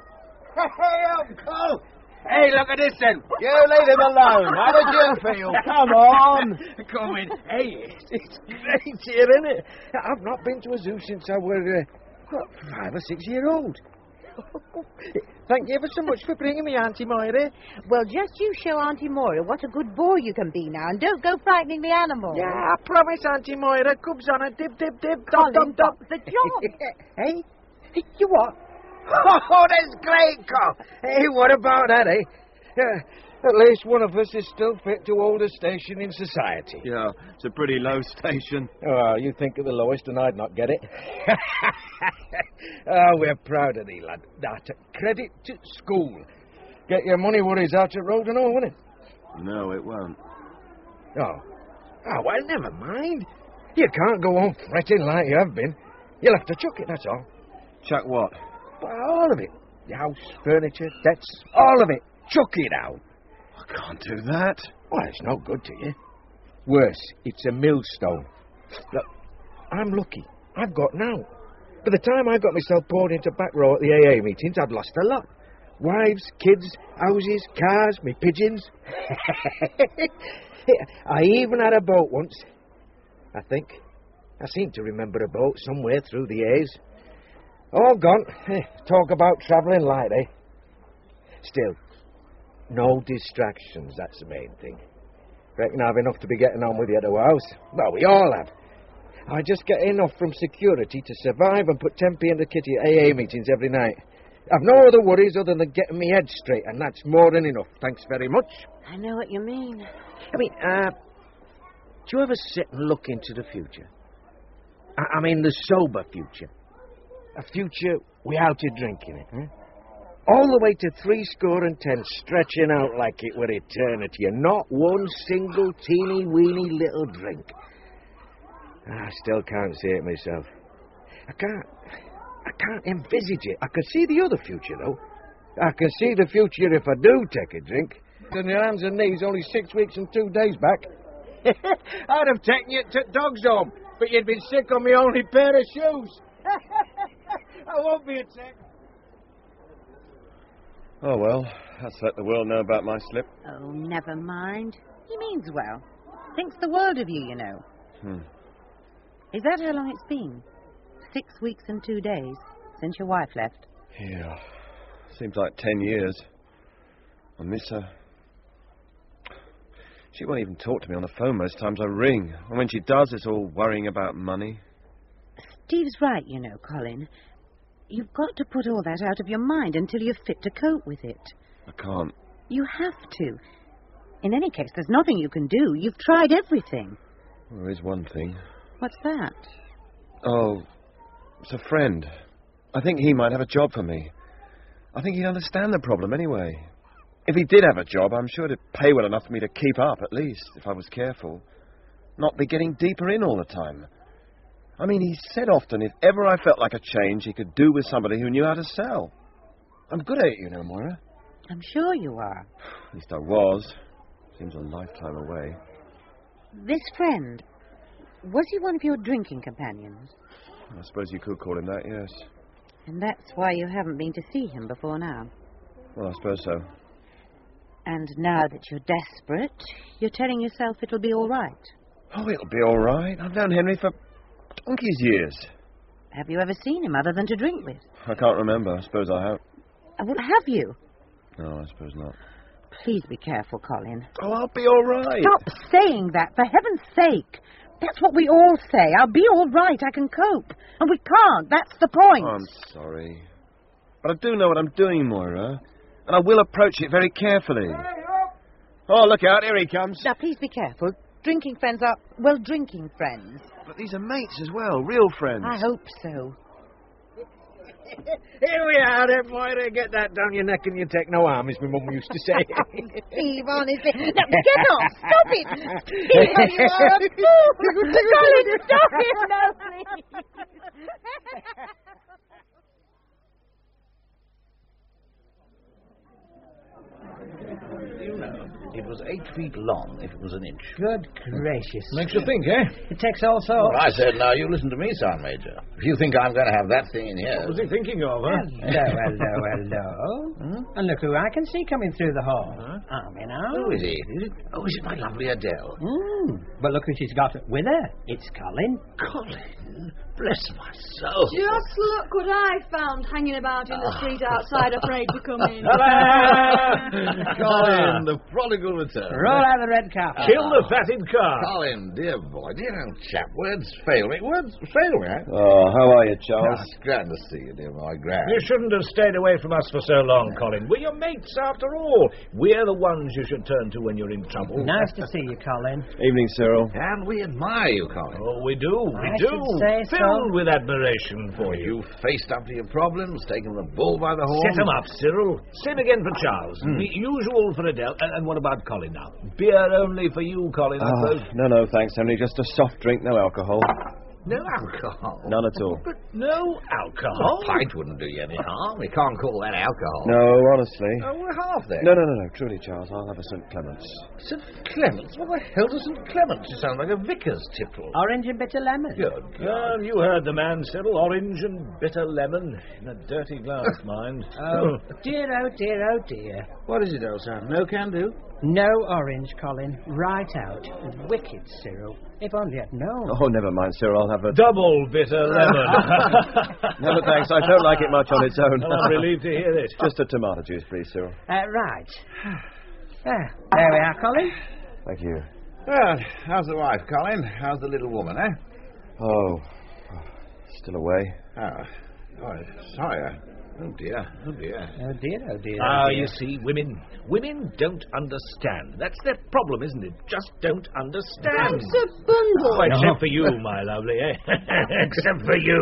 Speaker 3: Hey, Uncle! Hey, look at this then. You leave him alone. How did you feel? Come on.
Speaker 8: Come in. Hey, it's great here, isn't it? I've not been to a zoo since I were, 5 or 6 years old. Thank you ever so much for bringing me, Auntie Moira.
Speaker 7: Well, just you show Auntie Moira what a good boy you can be now, and don't go frightening the animals.
Speaker 8: Yeah, I promise, Auntie Moira. Cubs on a dip, dip, dip,
Speaker 7: Colin,
Speaker 8: dop, dop, dop.
Speaker 7: the job.
Speaker 8: Hey? You what? Oh, that's great, Carl. Hey, what about that, eh? At least one of us is still fit to hold a station in society.
Speaker 3: Yeah, it's a pretty low station.
Speaker 8: Oh, you think of the lowest and I'd not get it. Oh, we're proud of thee, lad. That credit to school. Get your money worries out the road and all, won't it?
Speaker 3: No, it won't.
Speaker 8: Oh, well, never mind. You can't go on fretting like you have been. You'll have to chuck it, that's all.
Speaker 3: Chuck what?
Speaker 8: Well, all of it. The house, furniture, debts, all of it. Chuck it out.
Speaker 3: I can't do that.
Speaker 8: Well, it's no good to you. Worse, it's a millstone. Look, I'm lucky. I've got now. By the time I got myself poured into back row at the AA meetings, I'd lost a lot. Wives, kids, houses, cars, me pigeons. I even had a boat once. I think. I seem to remember a boat somewhere through the A's. All gone. Talk about travelling light, eh? Still, no distractions, that's the main thing. Reckon I've enough to be getting on with you at the house. Well, we all have. I just get enough from security to survive and put 10p in the kitty at AA meetings every night. I've no other worries other than getting me head straight, and that's more than enough. Thanks very much.
Speaker 7: I know what you mean.
Speaker 8: Do you ever sit and look into the future? I mean the sober future. A future without you drinking it, eh? All the way to 70, stretching out like it were eternity, and not one single teeny-weeny little drink. I still can't see it myself. I can't envisage it. I can see the other future, though. I can see the future if I do take a drink. On your hands and knees only 6 weeks and 2 days back. I'd have taken you to Dog's Home, but you'd been sick on my only pair of shoes. I won't be attacked.
Speaker 3: Oh, well, let's let the world know about my slip.
Speaker 7: Oh, never mind. He means well. Thinks the world of you, you know. Is that how long it's been? 6 weeks and 2 days since your wife left?
Speaker 3: Yeah. Seems like 10 years. I miss her. She won't even talk to me on the phone most times I ring. And when she does, it's all worrying about money.
Speaker 7: Steve's right, you know, Colin. You've got to put all that out of your mind until you're fit to cope with it.
Speaker 3: I can't.
Speaker 7: You have to. In any case, there's nothing you can do. You've tried everything.
Speaker 3: Well, there is one thing.
Speaker 7: What's that?
Speaker 3: Oh, it's a friend. I think he might have a job for me. I think he'd understand the problem anyway. If he did have a job, I'm sure it'd pay well enough for me to keep up, at least, if I was careful. Not be getting deeper in all the time. I mean, he said often if ever I felt like a change, he could do with somebody who knew how to sell. I'm good at it, you know, Moira.
Speaker 7: I'm sure you are.
Speaker 3: At least I was. Seems a lifetime away.
Speaker 7: This friend, was he one of your drinking companions?
Speaker 3: I suppose you could call him that, yes.
Speaker 7: And that's why you haven't been to see him before now.
Speaker 3: Well, I suppose so.
Speaker 7: And now that you're desperate, you're telling yourself it'll be all right.
Speaker 3: Oh, it'll be all right. I've known Henry for donkey's years.
Speaker 7: Have you ever seen him other than to drink with?
Speaker 3: I can't remember. I suppose I have.
Speaker 7: Well, have you?
Speaker 3: No, I suppose not.
Speaker 7: Please be careful, Colin.
Speaker 3: Oh, I'll be all right.
Speaker 7: Stop saying that, for heaven's sake. That's what we all say. I'll be all right. I can cope. And we can't. That's the point.
Speaker 3: Oh, I'm sorry. But I do know what I'm doing, Moira. And I will approach it very carefully. Oh, look out. Here he comes.
Speaker 7: Now, please be careful. Drinking friends are, well, drinking friends.
Speaker 3: But these are mates as well. Real friends.
Speaker 7: I hope so.
Speaker 8: Here we are, then, Moira. Get that down your neck and you take no harm, as my mum used to say.
Speaker 7: Steve, honestly. Now, get off. Stop it. Steve, you are a fool. Colin, stop it. No, please.
Speaker 2: You know, it was 8 feet long if it was an inch.
Speaker 9: Good gracious.
Speaker 2: Makes you think, eh?
Speaker 9: It takes all sorts.
Speaker 2: I said, now, you listen to me, Sergeant Major. If you think I'm going to have that thing in here...
Speaker 8: What was he thinking of, huh?
Speaker 9: Hello. And look who I can see coming through the hall. Army now.
Speaker 2: Who is he? Oh, is it my lovely Adele?
Speaker 9: But look who she's got with her. It's Colin.
Speaker 2: Colin? Bless my soul.
Speaker 10: Just look what I found hanging about in the street outside, afraid to come in.
Speaker 2: Colin, the prodigal return.
Speaker 9: Roll out the red carpet.
Speaker 8: Kill the fatted calf.
Speaker 2: Colin, dear boy, dear old chap, words fail me. Words fail me, eh?
Speaker 3: Oh, how are you, Charles?
Speaker 2: It's grand to see you, dear boy, grand.
Speaker 8: You shouldn't have stayed away from us for so long, Colin. We're your mates, after all. We're the ones you should turn to when you're in trouble.
Speaker 9: Nice to see you, Colin.
Speaker 3: Evening, Cyril.
Speaker 2: And we admire you, Colin.
Speaker 8: Oh, we do. We
Speaker 9: I
Speaker 8: do.
Speaker 9: should say so.
Speaker 8: Filled with admiration for you.
Speaker 2: You faced up to your problems, taken the bull by the horn.
Speaker 8: Set 'em up, Cyril. Same again for Charles. The usual for Adele. And what about Colin now? Beer only for you, Colin, I suppose.
Speaker 3: No, thanks, Henry. Just a soft drink, no alcohol.
Speaker 2: No alcohol.
Speaker 3: None at all.
Speaker 8: But no alcohol.
Speaker 2: A pint wouldn't do you any harm. You can't call that alcohol.
Speaker 3: No, honestly.
Speaker 2: Oh, we're half there.
Speaker 3: No. Truly, Charles, I'll have a St. Clement's.
Speaker 2: St. Clement's? What the hell does St. Clement's? You sound like a vicar's tipple.
Speaker 9: Orange and bitter lemon.
Speaker 2: Good God.
Speaker 8: You heard the man, Cyril. Orange and bitter lemon. In a dirty glass, mind.
Speaker 9: Oh, dear, oh, dear, oh, dear.
Speaker 2: What is it, old son? No can do?
Speaker 9: No orange, Colin. Right out. Wicked, Cyril. If only I'd known.
Speaker 3: Oh, never mind, Cyril. I'll have a...
Speaker 11: Double bitter lemon.
Speaker 3: No, thanks. I don't like it much on its own.
Speaker 11: I'm relieved to hear it.
Speaker 3: Just a tomato juice, please, Cyril.
Speaker 9: Right. There we are, Colin.
Speaker 3: Thank you.
Speaker 2: Well, how's the wife, Colin? How's the little woman, eh?
Speaker 3: Oh, still away.
Speaker 2: Oh, sorry. Oh, dear.
Speaker 9: Oh, dear.
Speaker 11: You see, women don't understand. That's their problem, isn't it? Just don't understand.
Speaker 10: Thanks a bundle.
Speaker 11: Oh, except for you, my lovely, eh? Except for you.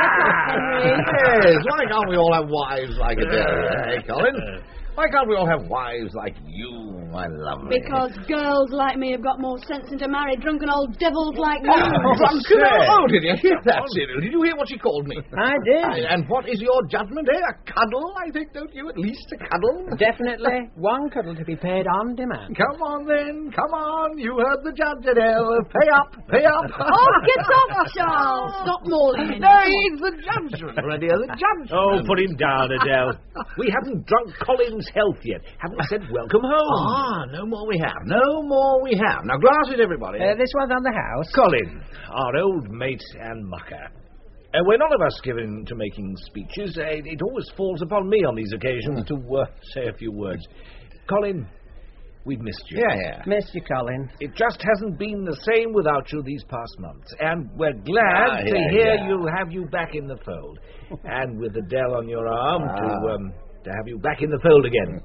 Speaker 2: Yes, why can't we all have wives like Adele, eh, Colin? Why can't we all have wives like you, my lovely?
Speaker 10: Because girls like me have got more sense than to marry drunken old devils like you.
Speaker 2: Drunken old? Did you hear that, Cyril? Did you hear what she called me?
Speaker 9: I did.
Speaker 2: And what is your judgment, eh? A cuddle, I think, don't you? At least a cuddle?
Speaker 9: Definitely. One cuddle to be paid on demand.
Speaker 2: Come on, then. Come on. You heard the judge, Adele. Pay up. Pay up.
Speaker 10: Oh, get off, Charles. Stop mauling me.
Speaker 2: No, it's the judgment, my dear. The judgment.
Speaker 11: Oh, put him down, Adele. We haven't drunk Colin's health yet. Haven't said welcome home.
Speaker 2: No more we have. No more we have. Now, glasses, everybody.
Speaker 9: This one's on the house.
Speaker 11: Colin, our old mate and mucker. We're none of us given to making speeches. It always falls upon me on these occasions to say a few words. Colin, we've missed you.
Speaker 2: Yeah.
Speaker 9: Missed you, Colin.
Speaker 11: It just hasn't been the same without you these past months. And we're glad to hear you'll have you back in the fold. And with Adele on your arm to have you back in the fold again.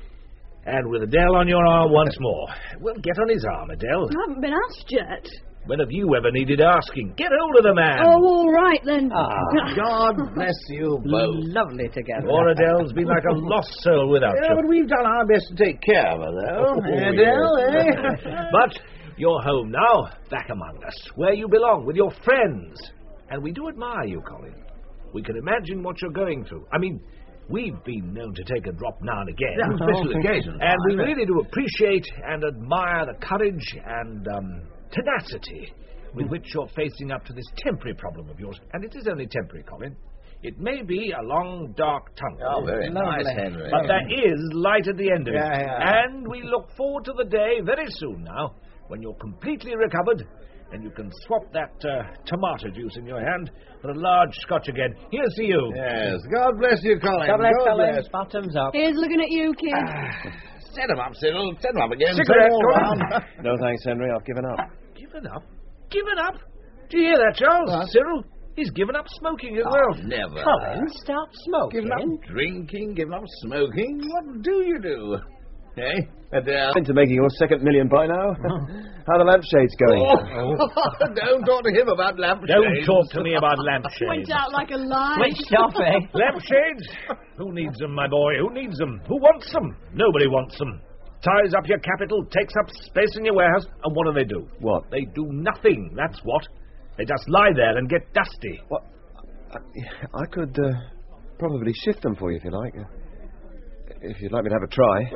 Speaker 11: And with Adele on your arm once more. Well, get on his arm, Adele.
Speaker 10: I haven't been asked yet.
Speaker 11: When have you ever needed asking? Get hold of the man.
Speaker 10: Oh, all right, then.
Speaker 2: God bless you both.
Speaker 9: Lovely together.
Speaker 11: Poor Adele's been like a lost soul without
Speaker 2: Yeah,
Speaker 11: you.
Speaker 2: but we've done our best to take care of her, though. Adele, eh?
Speaker 11: But you're home now, back among us, where you belong, with your friends. And we do admire you, Colin. We can imagine what you're going through. I mean, we've been known to take a drop now and again.
Speaker 2: Yeah, special occasions.
Speaker 11: And we really do appreciate and admire the courage and tenacity with which you're facing up to this temporary problem of yours. And it is only temporary, Colin. It may be a long, dark tunnel.
Speaker 2: Oh, very nice, Henry.
Speaker 11: But there is light at the end of it.
Speaker 2: Yeah.
Speaker 11: And we look forward to the day, very soon now, when you're completely recovered and you can swap that tomato juice in your hand for a large scotch again. Here's to you.
Speaker 2: Yes. God bless you, Colin.
Speaker 9: God bless,
Speaker 2: God
Speaker 9: Colin.
Speaker 2: bless.
Speaker 9: Bottoms up.
Speaker 10: Here's looking at you, kid.
Speaker 2: Set him up, Cyril. Set him up again.
Speaker 11: Cigarette,
Speaker 2: all
Speaker 11: Colin.
Speaker 2: round.
Speaker 3: No, thanks, Henry. I've given up.
Speaker 11: Given up? Given up? Do you hear that, Charles? Cyril, he's given up smoking as well.
Speaker 2: Never.
Speaker 9: Colin, stop smoking.
Speaker 2: Giving up drinking, giving up smoking. What do you do? Eh? Adele?
Speaker 3: Into making your second million by now. How are the lampshades going?
Speaker 2: Don't talk to him about lampshades.
Speaker 11: Don't talk to me about lampshades.
Speaker 10: Went out like a lie.
Speaker 9: Switched off, eh?
Speaker 11: Lampshades? Who needs them, my boy? Who needs them? Who wants them? Nobody wants them. Ties up your capital, takes up space in your warehouse, and what do?
Speaker 3: What?
Speaker 11: They do nothing, that's what. They just lie there and get dusty.
Speaker 3: What? I could probably shift them for you if you like. If you'd like me to have a try.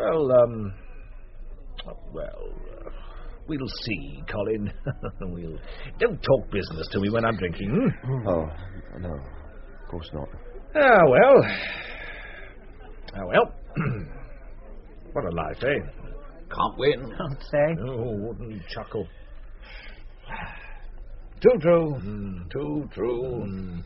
Speaker 11: We'll see, Colin. Don't talk business to me when I'm drinking.
Speaker 3: Oh, no. Of course not.
Speaker 11: Ah, well. What a life, eh?
Speaker 2: Can't win.
Speaker 9: I'd say.
Speaker 11: Oh, wouldn't you chuckle?
Speaker 2: Too true. Too true.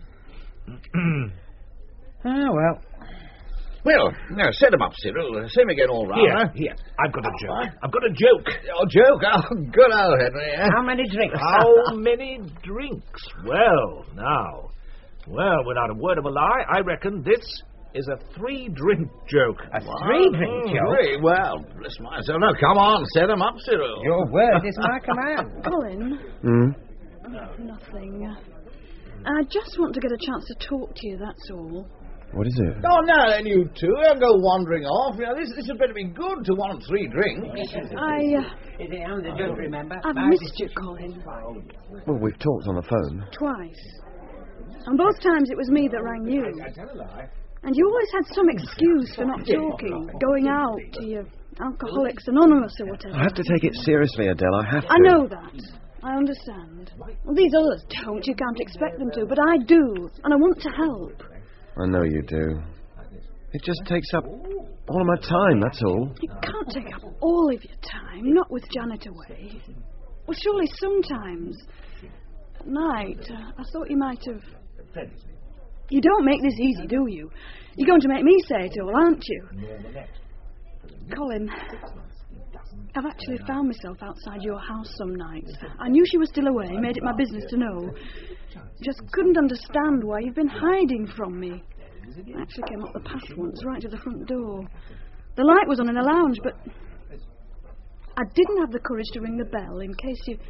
Speaker 9: Well.
Speaker 2: Well, now, set him up, Cyril. Say him again all right.
Speaker 11: Here. I've got a joke. I've got a joke.
Speaker 2: Oh, joke? Oh, good old Henry. Eh?
Speaker 9: How many drinks?
Speaker 11: How many drinks? Well, now. Well, without a word of a lie, I reckon this is a 3-drink joke.
Speaker 9: A 3-drink joke?
Speaker 2: Very well. Bless myself. Now, come on, set him up, Cyril.
Speaker 9: Your word is my command.
Speaker 10: Colin. Nothing. I just want to get a chance to talk to you, that's all.
Speaker 3: What is it?
Speaker 2: Oh, now then, you two. Don't go wandering off. You know, this had better be good to 1 and 3 drinks.
Speaker 9: Don't remember.
Speaker 10: I've missed you, Colin.
Speaker 3: Well, we've talked on the phone.
Speaker 10: Twice. And both times it was me that rang you. And you always had some excuse for not talking, going out to your Alcoholics Anonymous or whatever.
Speaker 3: I have to take it seriously, Adele. I have to.
Speaker 10: I know that. I understand. Well, these others don't. You can't expect them to. But I do. And I want to help.
Speaker 3: I know you do. It just takes up all of my time, that's all.
Speaker 10: It can't take up all of your time, not with Janet away. Well, surely sometimes. At night, I thought you might have... You don't make this easy, do you? You're going to make me say it all, aren't you? Colin, I've actually found myself outside your house some nights. I knew she was still away, made it my business to know. Just couldn't understand why you've been hiding from me. I actually came up the path once, right to the front door. The light was on in the lounge, but I didn't have the courage to ring the bell in case you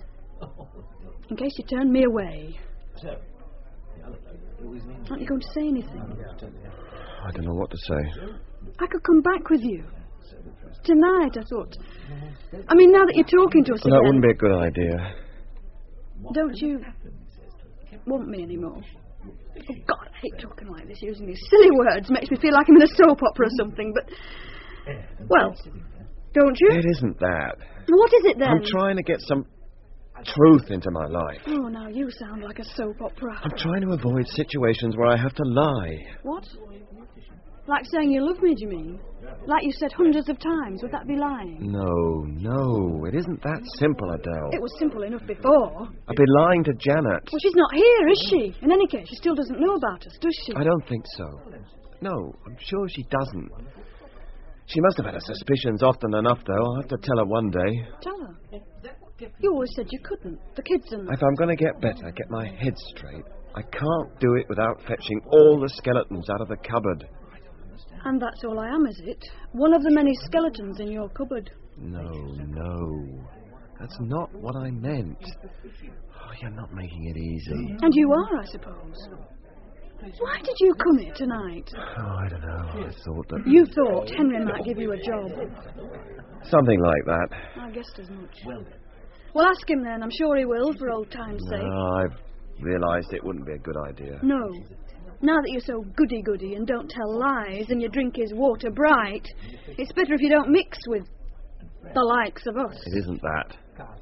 Speaker 10: turned me away. Aren't you going to say anything?
Speaker 3: I don't know what to say.
Speaker 10: I could come back with you. Tonight, I thought. I mean, now that you're talking to us
Speaker 3: Well, that wouldn't be a good idea.
Speaker 10: Don't you want me anymore? Oh, God, I hate talking like this, using these silly words. Makes me feel like I'm in a soap opera or something, but... Well, don't you?
Speaker 3: It isn't that.
Speaker 10: What is it then?
Speaker 3: I'm trying to get some truth into my life.
Speaker 10: Oh, now you sound like a soap opera.
Speaker 3: I'm trying to avoid situations where I have to lie.
Speaker 10: What? Like saying you love me, do you mean? Like you said hundreds of times. Would that be lying?
Speaker 3: No. It isn't that simple, Adele.
Speaker 10: It was simple enough before.
Speaker 3: I've been lying to Janet.
Speaker 10: Well, she's not here, is she? In any case, she still doesn't know about us, does she?
Speaker 3: I don't think so. No, I'm sure she doesn't. She must have had her suspicions often enough, though. I'll have to tell her one day.
Speaker 10: Tell her? You always said you couldn't. The kids and...
Speaker 3: If I'm going to get better, get my head straight, I can't do it without fetching all the skeletons out of the cupboard.
Speaker 10: And that's all I am, is it? One of the many skeletons in your cupboard.
Speaker 3: No. That's not what I meant. Oh, you're not making it easy.
Speaker 10: And you are, I suppose. Why did you come here tonight?
Speaker 3: Oh, I don't know. I thought that...
Speaker 10: You thought Henry might give you a job.
Speaker 3: Something like that.
Speaker 10: I guessed as much. Well, ask him then. I'm sure he will, for old time's sake.
Speaker 3: No, I've realised it wouldn't be a good idea.
Speaker 10: No. Now that you're so goody-goody and don't tell lies and your drink is water bright, it's better if you don't mix with the likes of us.
Speaker 3: It isn't that.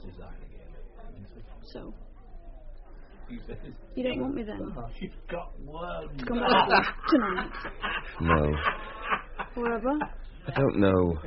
Speaker 10: So, you don't want me then? To come back tonight?
Speaker 3: No.
Speaker 10: Forever?
Speaker 3: I don't know.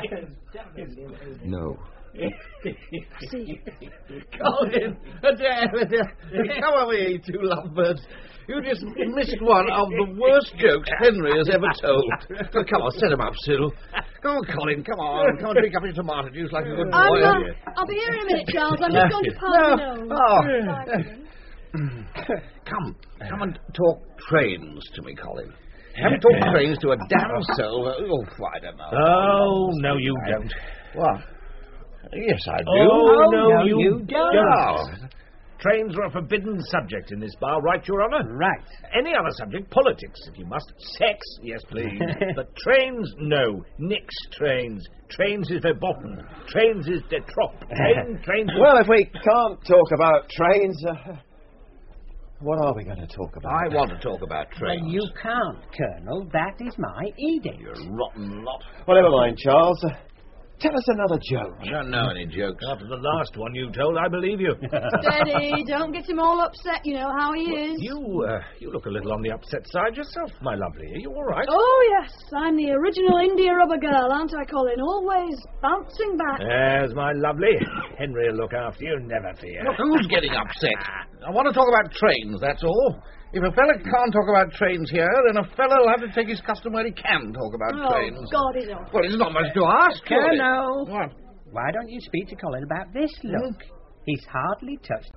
Speaker 3: No.
Speaker 10: See.
Speaker 2: Colin, come over here, you two lovebirds. You just missed one of the worst jokes Henry has ever told. Oh, come on, set him up, Cyril. Come on, Colin, come on. Come on, drink up your tomato juice like a good boy.
Speaker 10: I'll be here in a minute, Charles. I'm just going to pass the nose.
Speaker 2: Come and talk trains to me, Colin. Haven't talked trains to a damn soul. Oh, I don't know.
Speaker 11: Oh, no, you don't.
Speaker 2: What? Yes, I do.
Speaker 11: Oh, no, you don't.
Speaker 2: Oh.
Speaker 11: Trains are a forbidden subject in this bar, right, Your Honour?
Speaker 9: Right.
Speaker 11: Any other subject, politics, if you must. Sex, yes, please. But trains, no. Nix trains. Trains is verboten. Trains is de trop. Trains...
Speaker 3: Well, if we can't talk about trains, what are we going to talk about?
Speaker 2: I want to talk about trains.
Speaker 9: Well, you can't, Colonel. That is my edict.
Speaker 2: You rotten lot.
Speaker 3: Well, never mind, Charles. Tell us another joke.
Speaker 2: I don't know any jokes.
Speaker 11: After the last one you told, I believe you.
Speaker 10: Steady, don't get him all upset. You know how he is.
Speaker 11: You look a little on the upset side yourself, my lovely. Are you all right?
Speaker 10: Oh, yes. I'm the original India rubber girl, aren't I, Colin? Always bouncing back.
Speaker 11: There's my lovely. Henry will look after you, never fear.
Speaker 2: Look, who's getting upset? I want to talk about trains, that's all. If a fella can't talk about trains here, then a fella will have to take his custom where he can talk about trains.
Speaker 10: Oh, God, he's off.
Speaker 2: Well, it's not much to ask, surely.
Speaker 9: Colonel.
Speaker 2: What?
Speaker 9: Why don't you speak to Colin about this look? He's hardly touched.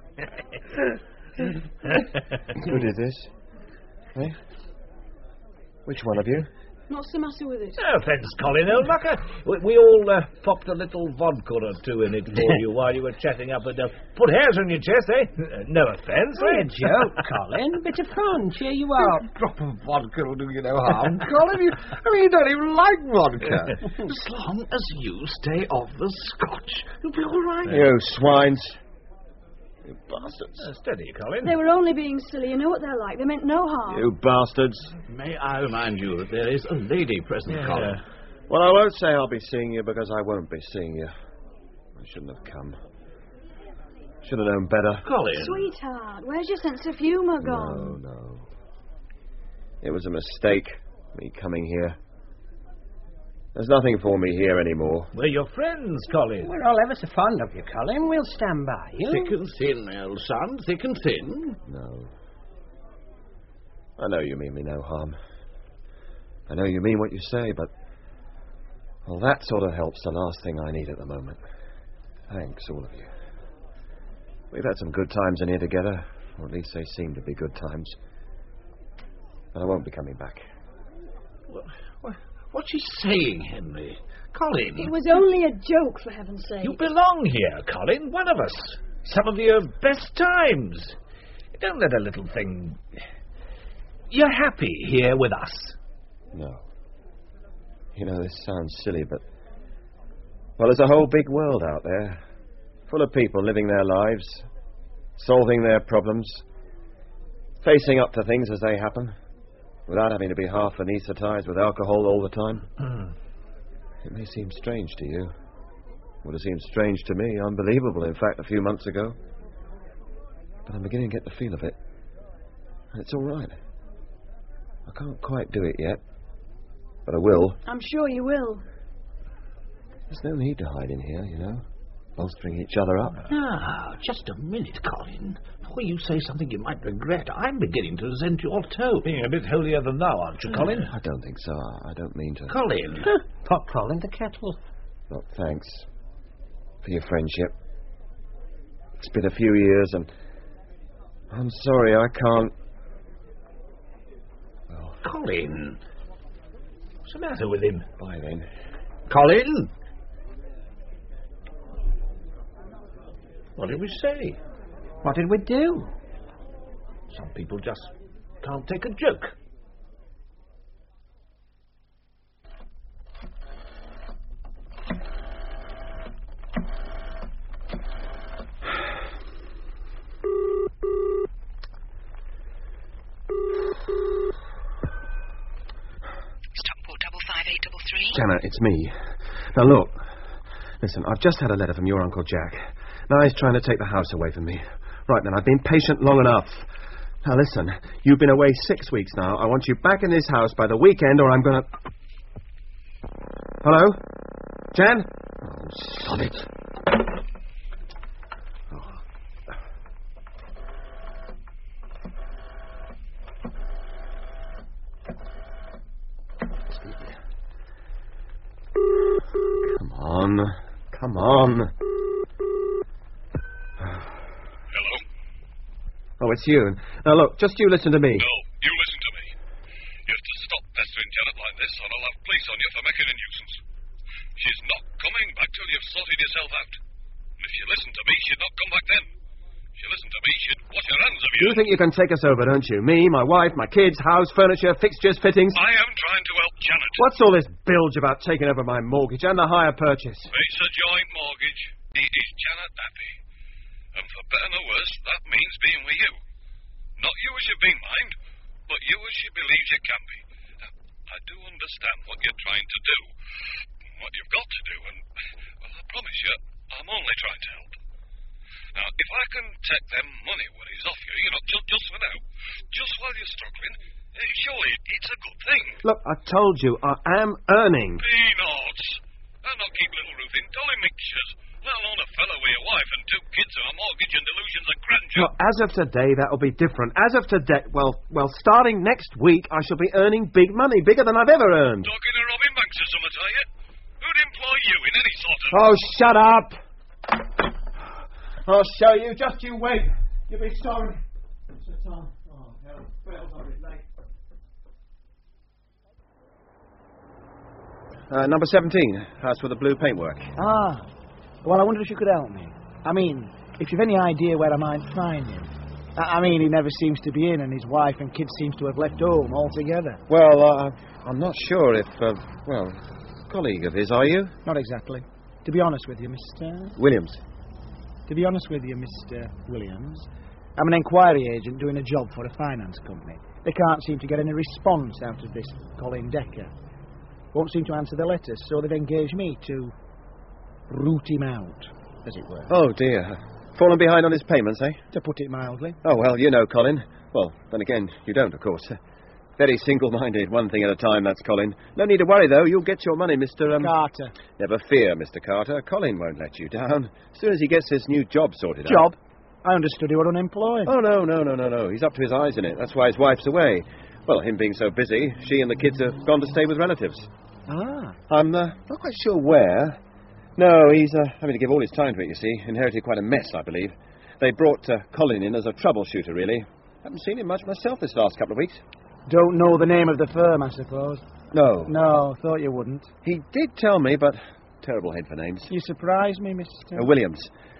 Speaker 3: Who did this? Eh? Which one of you?
Speaker 10: What's the matter with it?
Speaker 11: No offence, Colin, old mucker. We all popped a little vodka or two in it for you while you were chatting up and put hairs on your chest, eh? No offence,
Speaker 9: eh? A joke, Colin. Bit of fun. Cheer you up.
Speaker 2: A drop of vodka will do you no harm, Colin. You don't even like vodka. As long as you stay off the scotch, you'll be all right.
Speaker 3: You swines. You bastards.
Speaker 11: Steady, Colin.
Speaker 10: They were only being silly. You know what they're like. They meant no harm.
Speaker 3: You bastards.
Speaker 2: May I remind you that there is a lady present, Colin.
Speaker 3: Well, I won't say I'll be seeing you because I won't be seeing you. I shouldn't have come. Should have known better.
Speaker 2: Colin.
Speaker 10: Sweetheart, where's your sense of humour gone?
Speaker 3: No. It was a mistake, me coming here. There's nothing for me here anymore.
Speaker 11: We're your friends, Colin.
Speaker 9: We're all ever so fond of you, Colin. We'll stand by you.
Speaker 11: Thick and thin, old son. Thick and thin.
Speaker 3: No. I know you mean me no harm. I know you mean what you say, but... well, that sort of help's the last thing I need at the moment. Thanks, all of you. We've had some good times in here together, or at least they seem to be good times. But I won't be coming back.
Speaker 11: What's he saying, Henry? Colin.
Speaker 10: It was only a joke, for heaven's sake.
Speaker 11: You belong here, Colin. One of us. Some of your best times. Don't let a little thing... You're happy here with us.
Speaker 3: No. You know, this sounds silly, but... well, there's a whole big world out there, full of people living their lives, solving their problems, facing up to things as they happen, without having to be half anaesthetized with alcohol all the time. It may seem strange to you. Would have seemed strange to me, unbelievable, in fact, a few months ago. But I'm beginning to get the feel of it. And it's all right. I can't quite do it yet, but I will.
Speaker 10: I'm sure you will.
Speaker 3: There's no need to hide in here, you know, bolstering each other up.
Speaker 11: Ah, just a minute, Colin. Before you say something you might regret, I'm beginning to resent your tone. Being a bit holier than thou, aren't you, Colin?
Speaker 3: I don't think so. I don't mean to.
Speaker 11: Colin!
Speaker 9: Pot calling the kettle.
Speaker 3: Look, thanks for your friendship. It's been a few years, and I'm sorry I can't... well...
Speaker 11: Colin! What's the matter with him?
Speaker 3: Bye, then.
Speaker 11: Colin! What did we say?
Speaker 9: What did we do?
Speaker 11: Some people just can't take a joke.
Speaker 12: Stockport 55833.
Speaker 3: Janet, it's me. Now, look. Listen, I've just had a letter from your Uncle Jack. Now he's trying to take the house away from me. Right then, I've been patient long enough. Now listen, you've been away 6 weeks now. I want you back in this house by the weekend or I'm going to... Hello? Jan? Oh, sod it. Come on. Come on.
Speaker 6: Hello?
Speaker 3: Oh, it's you. Now, look, just you listen to me.
Speaker 6: No, you listen to me. You have to stop pestering Janet like this, or I'll have police on you for making a nuisance. She's not coming back till you've sorted yourself out. And if you listen to me, she'd not come back then. If you listen to me, she'd wash her hands of you.
Speaker 3: You think you can take us over, don't you? Me, my wife, my kids, house, furniture, fixtures, fittings.
Speaker 6: I am trying to help Janet.
Speaker 3: What's all this bilge about taking over my mortgage and the hire purchase?
Speaker 6: It's a joint mortgage. Is Janet happy? And for better or worse, that means being with you. Not you as you've been, mind, but you as she believes you can be. I do understand what you're trying to do, what you've got to do, and, well, I promise you, I'm only trying to help. Now, if I can take them money worries off you, you know, just for now, just while you're struggling, surely it's a good thing.
Speaker 3: Look, I told you, I am earning.
Speaker 6: Peanuts. I'll not keep little Ruth in dolly mixtures, let alone a fellow with a wife and 2 kids and a mortgage and delusions of grandeur.
Speaker 3: Well, as of today, that'll be different. As of today, well, starting next week, I shall be earning big money, bigger than I've ever earned.
Speaker 6: Talking to Robin Banks or something, are you? Who'd employ you in any sort of...
Speaker 3: Oh, shut up! I'll show you. Just you wait. You'll be sorry. Mr. Tom. Oh, hell. Bells on his leg. Number 17. House with the blue paintwork.
Speaker 13: Ah. Well, I wonder if you could help me. I mean, if you've any idea where I might find him. I mean, he never seems to be in, and his wife and kids seems to have left home altogether.
Speaker 3: Well, I'm not sure if, colleague of his, are you?
Speaker 13: Not exactly. To be honest with you, Mr...
Speaker 3: Williams.
Speaker 13: To be honest with you, Mr. Williams, I'm an inquiry agent doing a job for a finance company. They can't seem to get any response out of this Colin Decker. Won't seem to answer the letters, so they've engaged me to root him out, as it were.
Speaker 3: Oh, dear. Fallen behind on his payments, eh?
Speaker 13: To put it mildly.
Speaker 3: Oh, well, you know, Colin. Well, then again, you don't, of course. Very single-minded, one thing at a time, that's Colin. No need to worry, though. You'll get your money, Mr.
Speaker 13: Carter.
Speaker 3: Never fear, Mr. Carter. Colin won't let you down. As soon as he gets this new job sorted out.
Speaker 13: Job? I understood you were unemployed.
Speaker 3: Oh, no. He's up to his eyes in it. That's why his wife's away. Well, him being so busy, she and the kids have gone to stay with relatives.
Speaker 13: Ah.
Speaker 3: I'm not quite sure where. No, he's having to give all his time to it, you see. Inherited quite a mess, I believe. They brought Colin in as a troubleshooter, really. Haven't seen him much myself this last couple of weeks.
Speaker 13: Don't know the name of the firm, I suppose.
Speaker 3: No.
Speaker 13: No, thought you wouldn't.
Speaker 3: He did tell me, but terrible head for names.
Speaker 13: You surprise me, Mr.
Speaker 3: Williams.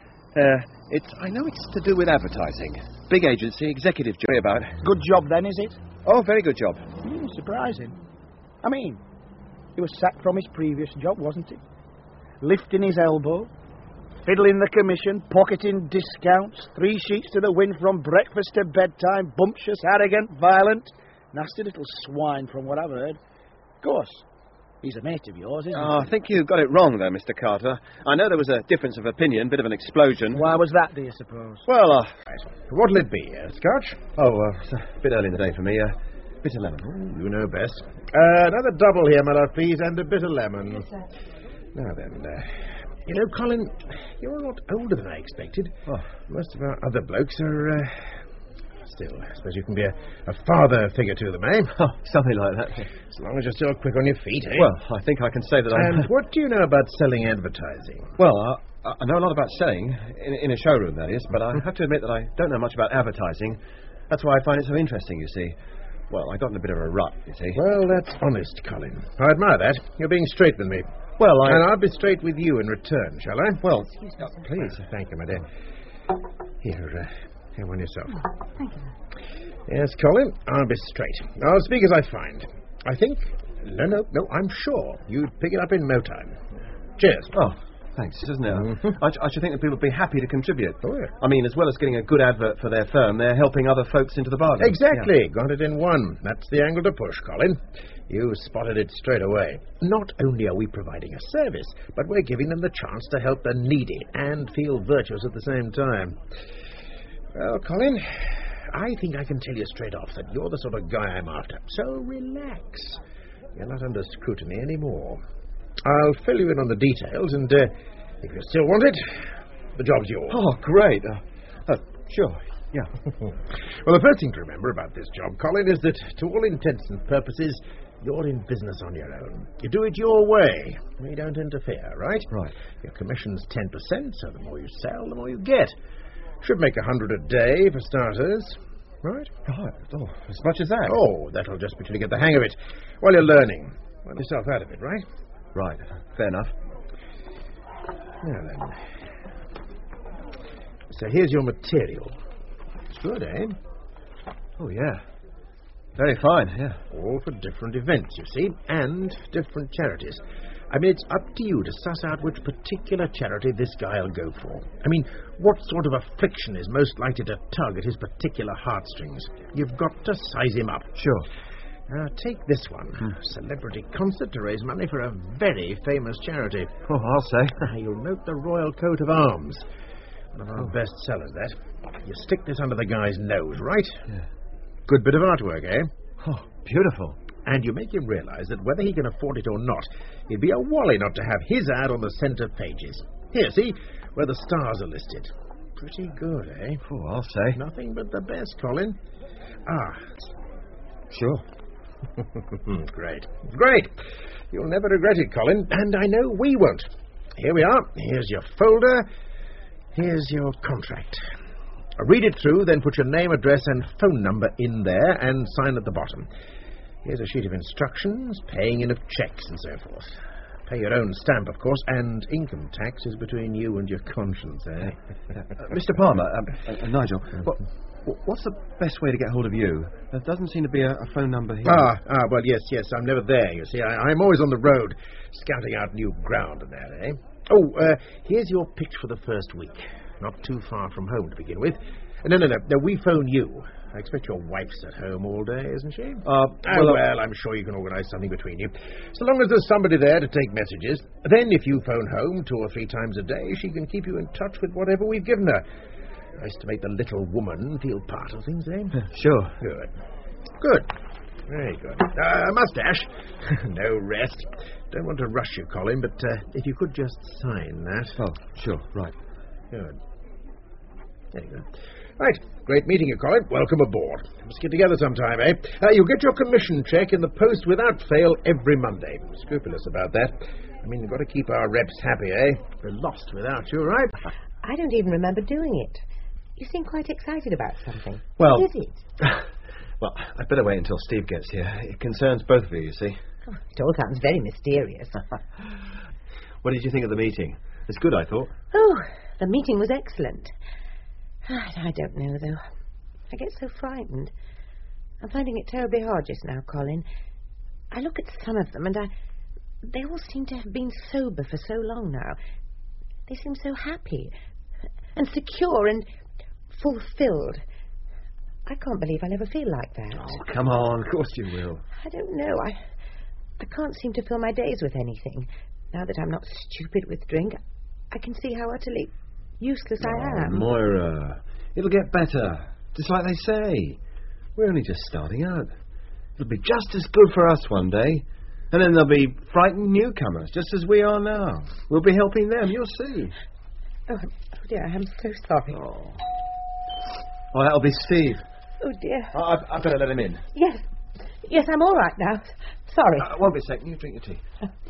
Speaker 3: I know it's to do with advertising. Big agency, executive jury about.
Speaker 13: Good job then, is it?
Speaker 3: Oh, very good job.
Speaker 13: Surprising. I mean, he was sacked from his previous job, wasn't he? Lifting his elbow, fiddling the commission, pocketing discounts, 3 sheets to the wind from breakfast to bedtime, bumptious, arrogant, violent, nasty little swine from what I've heard. Of course, he's a mate of yours, isn't he?
Speaker 3: I think you got it wrong there, Mr. Carter. I know there was a difference of opinion, bit of an explosion.
Speaker 13: Why was that, do you suppose?
Speaker 3: Well,
Speaker 14: what'll it be, Scotch?
Speaker 3: It's a bit early in the day for me. Bitter lemon.
Speaker 14: You know best. Another double here, my love, please, and a bitter lemon.
Speaker 7: Yes, sir.
Speaker 14: Now then, you know, Colin, you're a lot older than I expected.
Speaker 3: Oh.
Speaker 14: Most of our other blokes are, still, I suppose you can be a father figure to them, eh?
Speaker 3: Oh, something like that.
Speaker 14: As long as you're still quick on your feet, eh?
Speaker 3: Well, I think I can say that
Speaker 14: And what do you know about selling advertising?
Speaker 3: Well, I know a lot about selling, in a showroom, that is, but I have to admit that I don't know much about advertising. That's why I find it so interesting, you see. Well, I got in a bit of a rut, you see.
Speaker 14: Well, that's honest, Colin. I admire that. You're being straight with me.
Speaker 3: Well,
Speaker 14: And I'll be straight with you in return, shall I?
Speaker 3: Well,
Speaker 14: please. Thank you, my dear. Here, have one yourself.
Speaker 7: Thank you.
Speaker 14: Yes, Colin, I'll be straight. I'll speak as I find. I think... No, I'm sure you'd pick it up in no time. Cheers.
Speaker 3: Oh, thanks, isn't it?
Speaker 14: Mm-hmm.
Speaker 3: I should think that people would be happy to contribute.
Speaker 14: Oh, yeah.
Speaker 3: I mean, as well as getting a good advert for their firm, they're helping other folks into the bargain.
Speaker 14: Exactly.
Speaker 3: Yeah.
Speaker 14: Got it in one. That's the angle to push, Colin. You spotted it straight away. Not only are we providing a service, but we're giving them the chance to help the needy and feel virtuous at the same time. Well, Colin, I think I can tell you straight off that you're the sort of guy I'm after. So relax. You're not under scrutiny anymore. I'll fill you in on the details, and if you still want it, the job's yours.
Speaker 3: Oh, great. Sure. Yeah.
Speaker 14: Well, the first thing to remember about this job, Colin, is that to all intents and purposes, you're in business on your own. You do it your way. We don't interfere, right?
Speaker 3: Right.
Speaker 14: Your commission's 10%, so the more you sell, the more you get. Should make 100 a day for starters, right?
Speaker 3: Oh, as much as that?
Speaker 14: Oh, that'll just be till you get the hang of it. While you're learning. Work yourself out of it, right?
Speaker 3: Right. Fair enough.
Speaker 14: Now then. So here's your material. It's good, eh?
Speaker 3: Oh, yeah. Very fine, yeah.
Speaker 14: All for different events, you see, and different charities. I mean, it's up to you to suss out which particular charity this guy'll go for. I mean, what sort of affliction is most likely to tug at his particular heartstrings? You've got to size him up.
Speaker 3: Sure.
Speaker 14: Now, take this one. Celebrity concert to raise money for a very famous charity.
Speaker 3: Oh, I'll say.
Speaker 14: You'll note the Royal Coat of Arms. One of our best sellers, that. You stick this under the guy's nose, right?
Speaker 3: Yeah.
Speaker 14: Good bit of artwork, eh?
Speaker 3: Oh, beautiful.
Speaker 14: And you make him realize that whether he can afford it or not, it'd be a wally not to have his ad on the centre pages. Here, see, where the stars are listed. Pretty good, eh?
Speaker 3: Oh, I'll say.
Speaker 14: Nothing but the best, Colin.
Speaker 3: Sure.
Speaker 14: Great. Great. You'll never regret it, Colin, and I know we won't. Here we are. Here's your folder. Here's your contract. Read it through, then put your name, address, and phone number in there, and sign at the bottom. Here's a sheet of instructions, paying in of checks and so forth. Pay your own stamp, of course, and income tax is between you and your conscience, eh?
Speaker 3: Mr. Palmer, Nigel, what's the best way to get hold of you? There doesn't seem to be a phone number here.
Speaker 14: Well, yes, I'm never there, you see. I'm always on the road, scouting out new ground and that, eh? Here's your pitch for the first week. Not too far from home to begin with. No, we phone you. I expect your wife's at home all day, isn't she? Well, I'm sure you can organise something between you. So long as there's somebody there to take messages. Then if you phone home 2 or 3 times a day, she can keep you in touch with whatever we've given her. Nice to make the little woman feel part of things, eh?
Speaker 3: Sure.
Speaker 14: Good. Very good. Mustache. No rest. Don't want to rush you, Colin, but if you could just sign that.
Speaker 3: Oh, sure, right.
Speaker 14: Good. There you go. Right, great meeting you, Colin. Welcome aboard. Let's get together sometime, eh? You'll get your commission cheque in the post without fail every Monday. Scrupulous about that. I mean, we've got to keep our reps happy, eh? We're lost without you, right?
Speaker 7: I don't even remember doing it. You seem quite excited about something.
Speaker 3: Well,
Speaker 7: What is it?
Speaker 3: Well, I'd better wait until Steve gets here. It concerns both of you, you see.
Speaker 7: Oh, it all sounds very mysterious.
Speaker 3: What did you think of the meeting? It's good, I thought.
Speaker 7: Oh, the meeting was excellent. I don't know, though. I get so frightened. I'm finding it terribly hard just now, Colin. I look at some of them, and they all seem to have been sober for so long now. They seem so happy and secure and fulfilled. I can't believe I'll ever feel like that.
Speaker 3: Oh, come on. Of course you will.
Speaker 7: I don't know. I can't seem to fill my days with anything. Now that I'm not stupid with drink, I can see how utterly useless I am.
Speaker 3: Moira, it'll get better. Just like they say. We're only just starting out. It'll be just as good for us one day. And then there'll be frightened newcomers, just as we are now. We'll be helping them, you'll see.
Speaker 7: Oh dear, I'm so sorry.
Speaker 3: Oh, that'll be Steve.
Speaker 7: Oh, dear.
Speaker 3: I better let him in.
Speaker 7: Yes, I'm all right now. Sorry.
Speaker 3: Won't be a second. You drink your tea.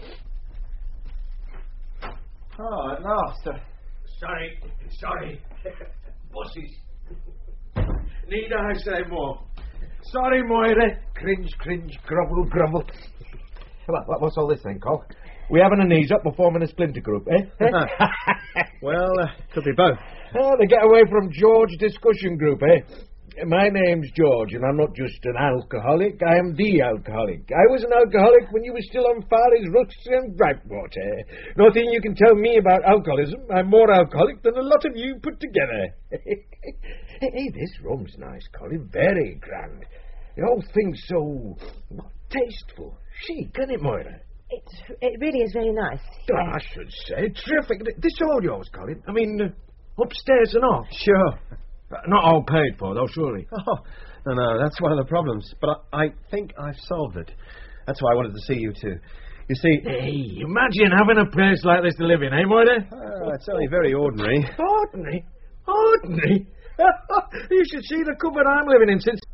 Speaker 3: Oh, at last.
Speaker 8: Sorry. Bosses. Need I say more? Sorry, Moira. Cringe, grovel. What's all this then, Col? We having a knees up or forming a splinter group, eh?
Speaker 3: Well, could be both.
Speaker 8: The Getaway from George discussion group, eh? My name's George, and I'm not just an alcoholic, I am the alcoholic. I was an alcoholic when you were still on Farley's Rooks and Brightwater. Nothing you can tell me about alcoholism. I'm more alcoholic than a lot of you put together. Hey, this rum's nice, Colin. Very grand. The whole thing's so tasteful. Chic, isn't it, Moira?
Speaker 7: It really is very nice.
Speaker 8: I should say. Terrific. This all yours, Colin? I mean, upstairs and all?
Speaker 3: Sure.
Speaker 8: Not all paid for, though, surely.
Speaker 3: Oh, no, that's one of the problems. But I think I've solved it. That's why I wanted to see you two. You see...
Speaker 8: Hey, imagine having a place like this to live in, eh, Moira?
Speaker 3: It's only very ordinary.
Speaker 8: Ordinary? You should see the cupboard I'm living in since...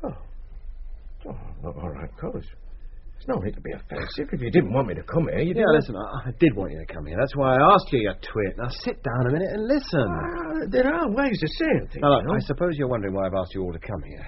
Speaker 8: Oh, all right, Colin. There's no need to be offensive. If you didn't want me to come here, you didn't...
Speaker 3: Yeah, listen, I did want you to come here. That's why I asked you, you twit. Now sit down a minute and listen.
Speaker 8: There are ways of saying things.
Speaker 3: Now, look, I suppose you're wondering why I've asked you all to come here.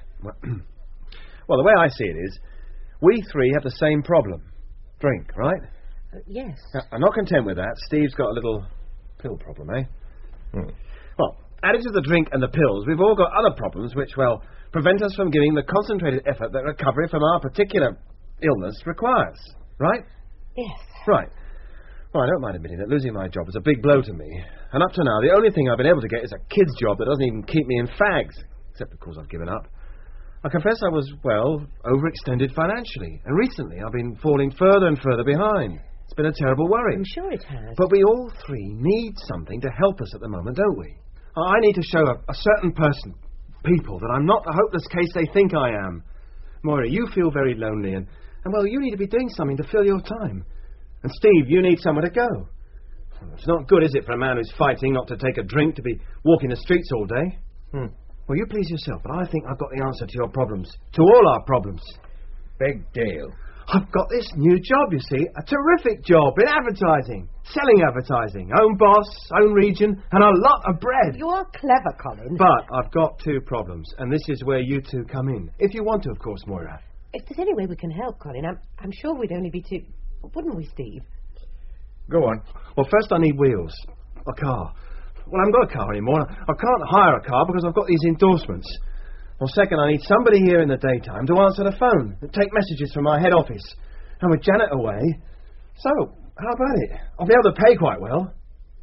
Speaker 3: Well, the way I see it is, we three have the same problem. Drink, right?
Speaker 7: Yes.
Speaker 3: Now, I'm not content with that. Steve's got a little pill problem, eh? Well, added to the drink and the pills, we've all got other problems which, well, prevent us from giving the concentrated effort that recovery from our particular illness requires, right?
Speaker 7: Yes.
Speaker 3: Right. Well, I don't mind admitting that losing my job was a big blow to me. And up to now, the only thing I've been able to get is a kid's job that doesn't even keep me in fags. Except, of course, I've given up. I confess I was, well, overextended financially. And recently I've been falling further and further behind. It's been a terrible worry.
Speaker 7: I'm sure it has.
Speaker 3: But we all three need something to help us at the moment, don't we? I need to show a certain person, people, that I'm not the hopeless case they think I am. Moira, you feel very lonely and well, you need to be doing something to fill your time. And Steve, you need somewhere to go. It's not good, is it, for a man who's fighting not to take a drink to be walking the streets all day? Well, you please yourself, but I think I've got the answer to your problems. To all our problems.
Speaker 8: Big deal.
Speaker 3: I've got this new job, you see. A terrific job in advertising. Selling advertising. Own boss, own region, and a lot of bread.
Speaker 7: You're clever, Colin.
Speaker 3: But I've got two problems, and this is where you two come in. If you want to, of course, Moira.
Speaker 7: If there's any way we can help, Colin, I'm sure we'd only be too... Wouldn't we, Steve?
Speaker 8: Go on.
Speaker 3: Well, first I need wheels. A car. Well, I haven't got a car anymore. I can't hire a car because I've got these endorsements. Well, second, I need somebody here in the daytime to answer the phone and take messages from my head office. And with Janet away... So, how about it? I'll be able to pay quite well.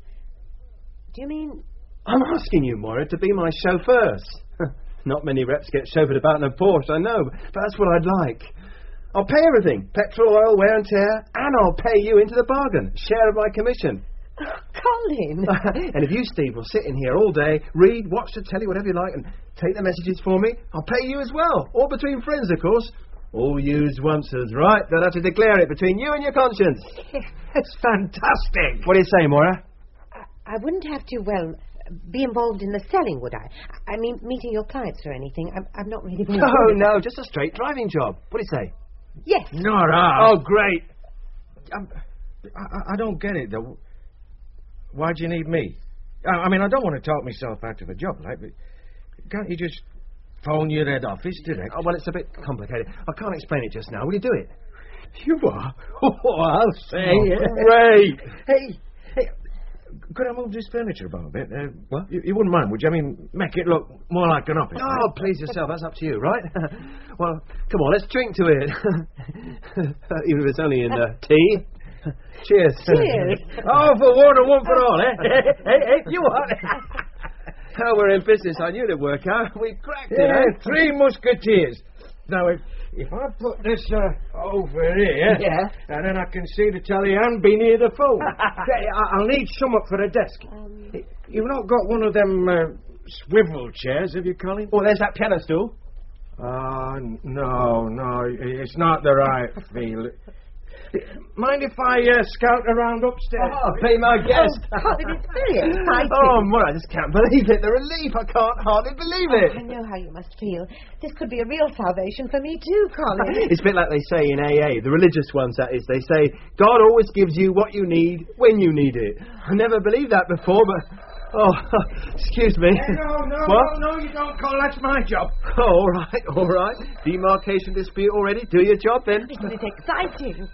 Speaker 7: Do you mean...
Speaker 3: I'm asking you, Moira, to be my chauffeurs. Not many reps get chauffeured about in a Porsche, I know, but that's what I'd like. I'll pay everything. Petrol, oil, wear and tear, and I'll pay you into the bargain. Share of my commission.
Speaker 7: Oh, Colin!
Speaker 3: And if you, Steve, will sit in here all day, read, watch the telly, whatever you like, and take the messages for me, I'll pay you as well. All between friends, of course. All used onces, right? Don't have to declare it between you and your conscience.
Speaker 8: That's fantastic.
Speaker 3: What do you say, Moira?
Speaker 7: I wouldn't have to, be involved in the selling, would I? I mean, meeting your clients or anything. I've not really been...
Speaker 3: No, just a straight driving job. What do you say?
Speaker 7: Yes.
Speaker 8: Nora!
Speaker 3: Oh, great.
Speaker 8: I don't get it, though. Why do you need me? I mean, I don't want to talk myself out of a job, like, but can't you just phone your head office direct?
Speaker 3: Oh, well, it's a bit complicated. I can't explain it just now. Will you do it?
Speaker 8: You are? Oh, I'll say.
Speaker 3: Oh, great.
Speaker 8: Hey, could I move this furniture about a bit?
Speaker 3: What?
Speaker 8: You wouldn't mind, would you? I mean, make it look more like an office.
Speaker 3: Oh,
Speaker 8: right?
Speaker 3: please yourself. That's up to you, right? Well, come on, let's drink to it. Even if it's only in tea. Cheers.
Speaker 7: Cheers.
Speaker 8: Oh, for one and one for all, eh? hey, you what?
Speaker 3: Oh, we're in business. I knew it'd work out. We cracked it,
Speaker 8: Yeah,
Speaker 3: eh?
Speaker 8: 3 musketeers. Now, if I put this over here, and then I can see the telly and be near the phone. I'll need some up for the desk. You've not got one of them swivel chairs, have you, Colin?
Speaker 3: Oh, there's that piano stool.
Speaker 8: No, it's not the right feel. Mind if I scout around upstairs?
Speaker 3: Oh, be my guest.
Speaker 7: Oh, Colin, it's very exciting.
Speaker 3: Oh, Moira, I just can't believe it. The relief. I can't hardly believe it.
Speaker 7: I know how you must feel. This could be a real salvation for me too, Colin.
Speaker 3: It's a bit like they say in AA, the religious ones, that is. They say, God always gives you what you need when you need it. I never believed that before, but... Oh, excuse me.
Speaker 8: No, you don't call. That's my job.
Speaker 3: Oh, all right. Demarcation dispute already. Do your job, then.
Speaker 7: Isn't it exciting?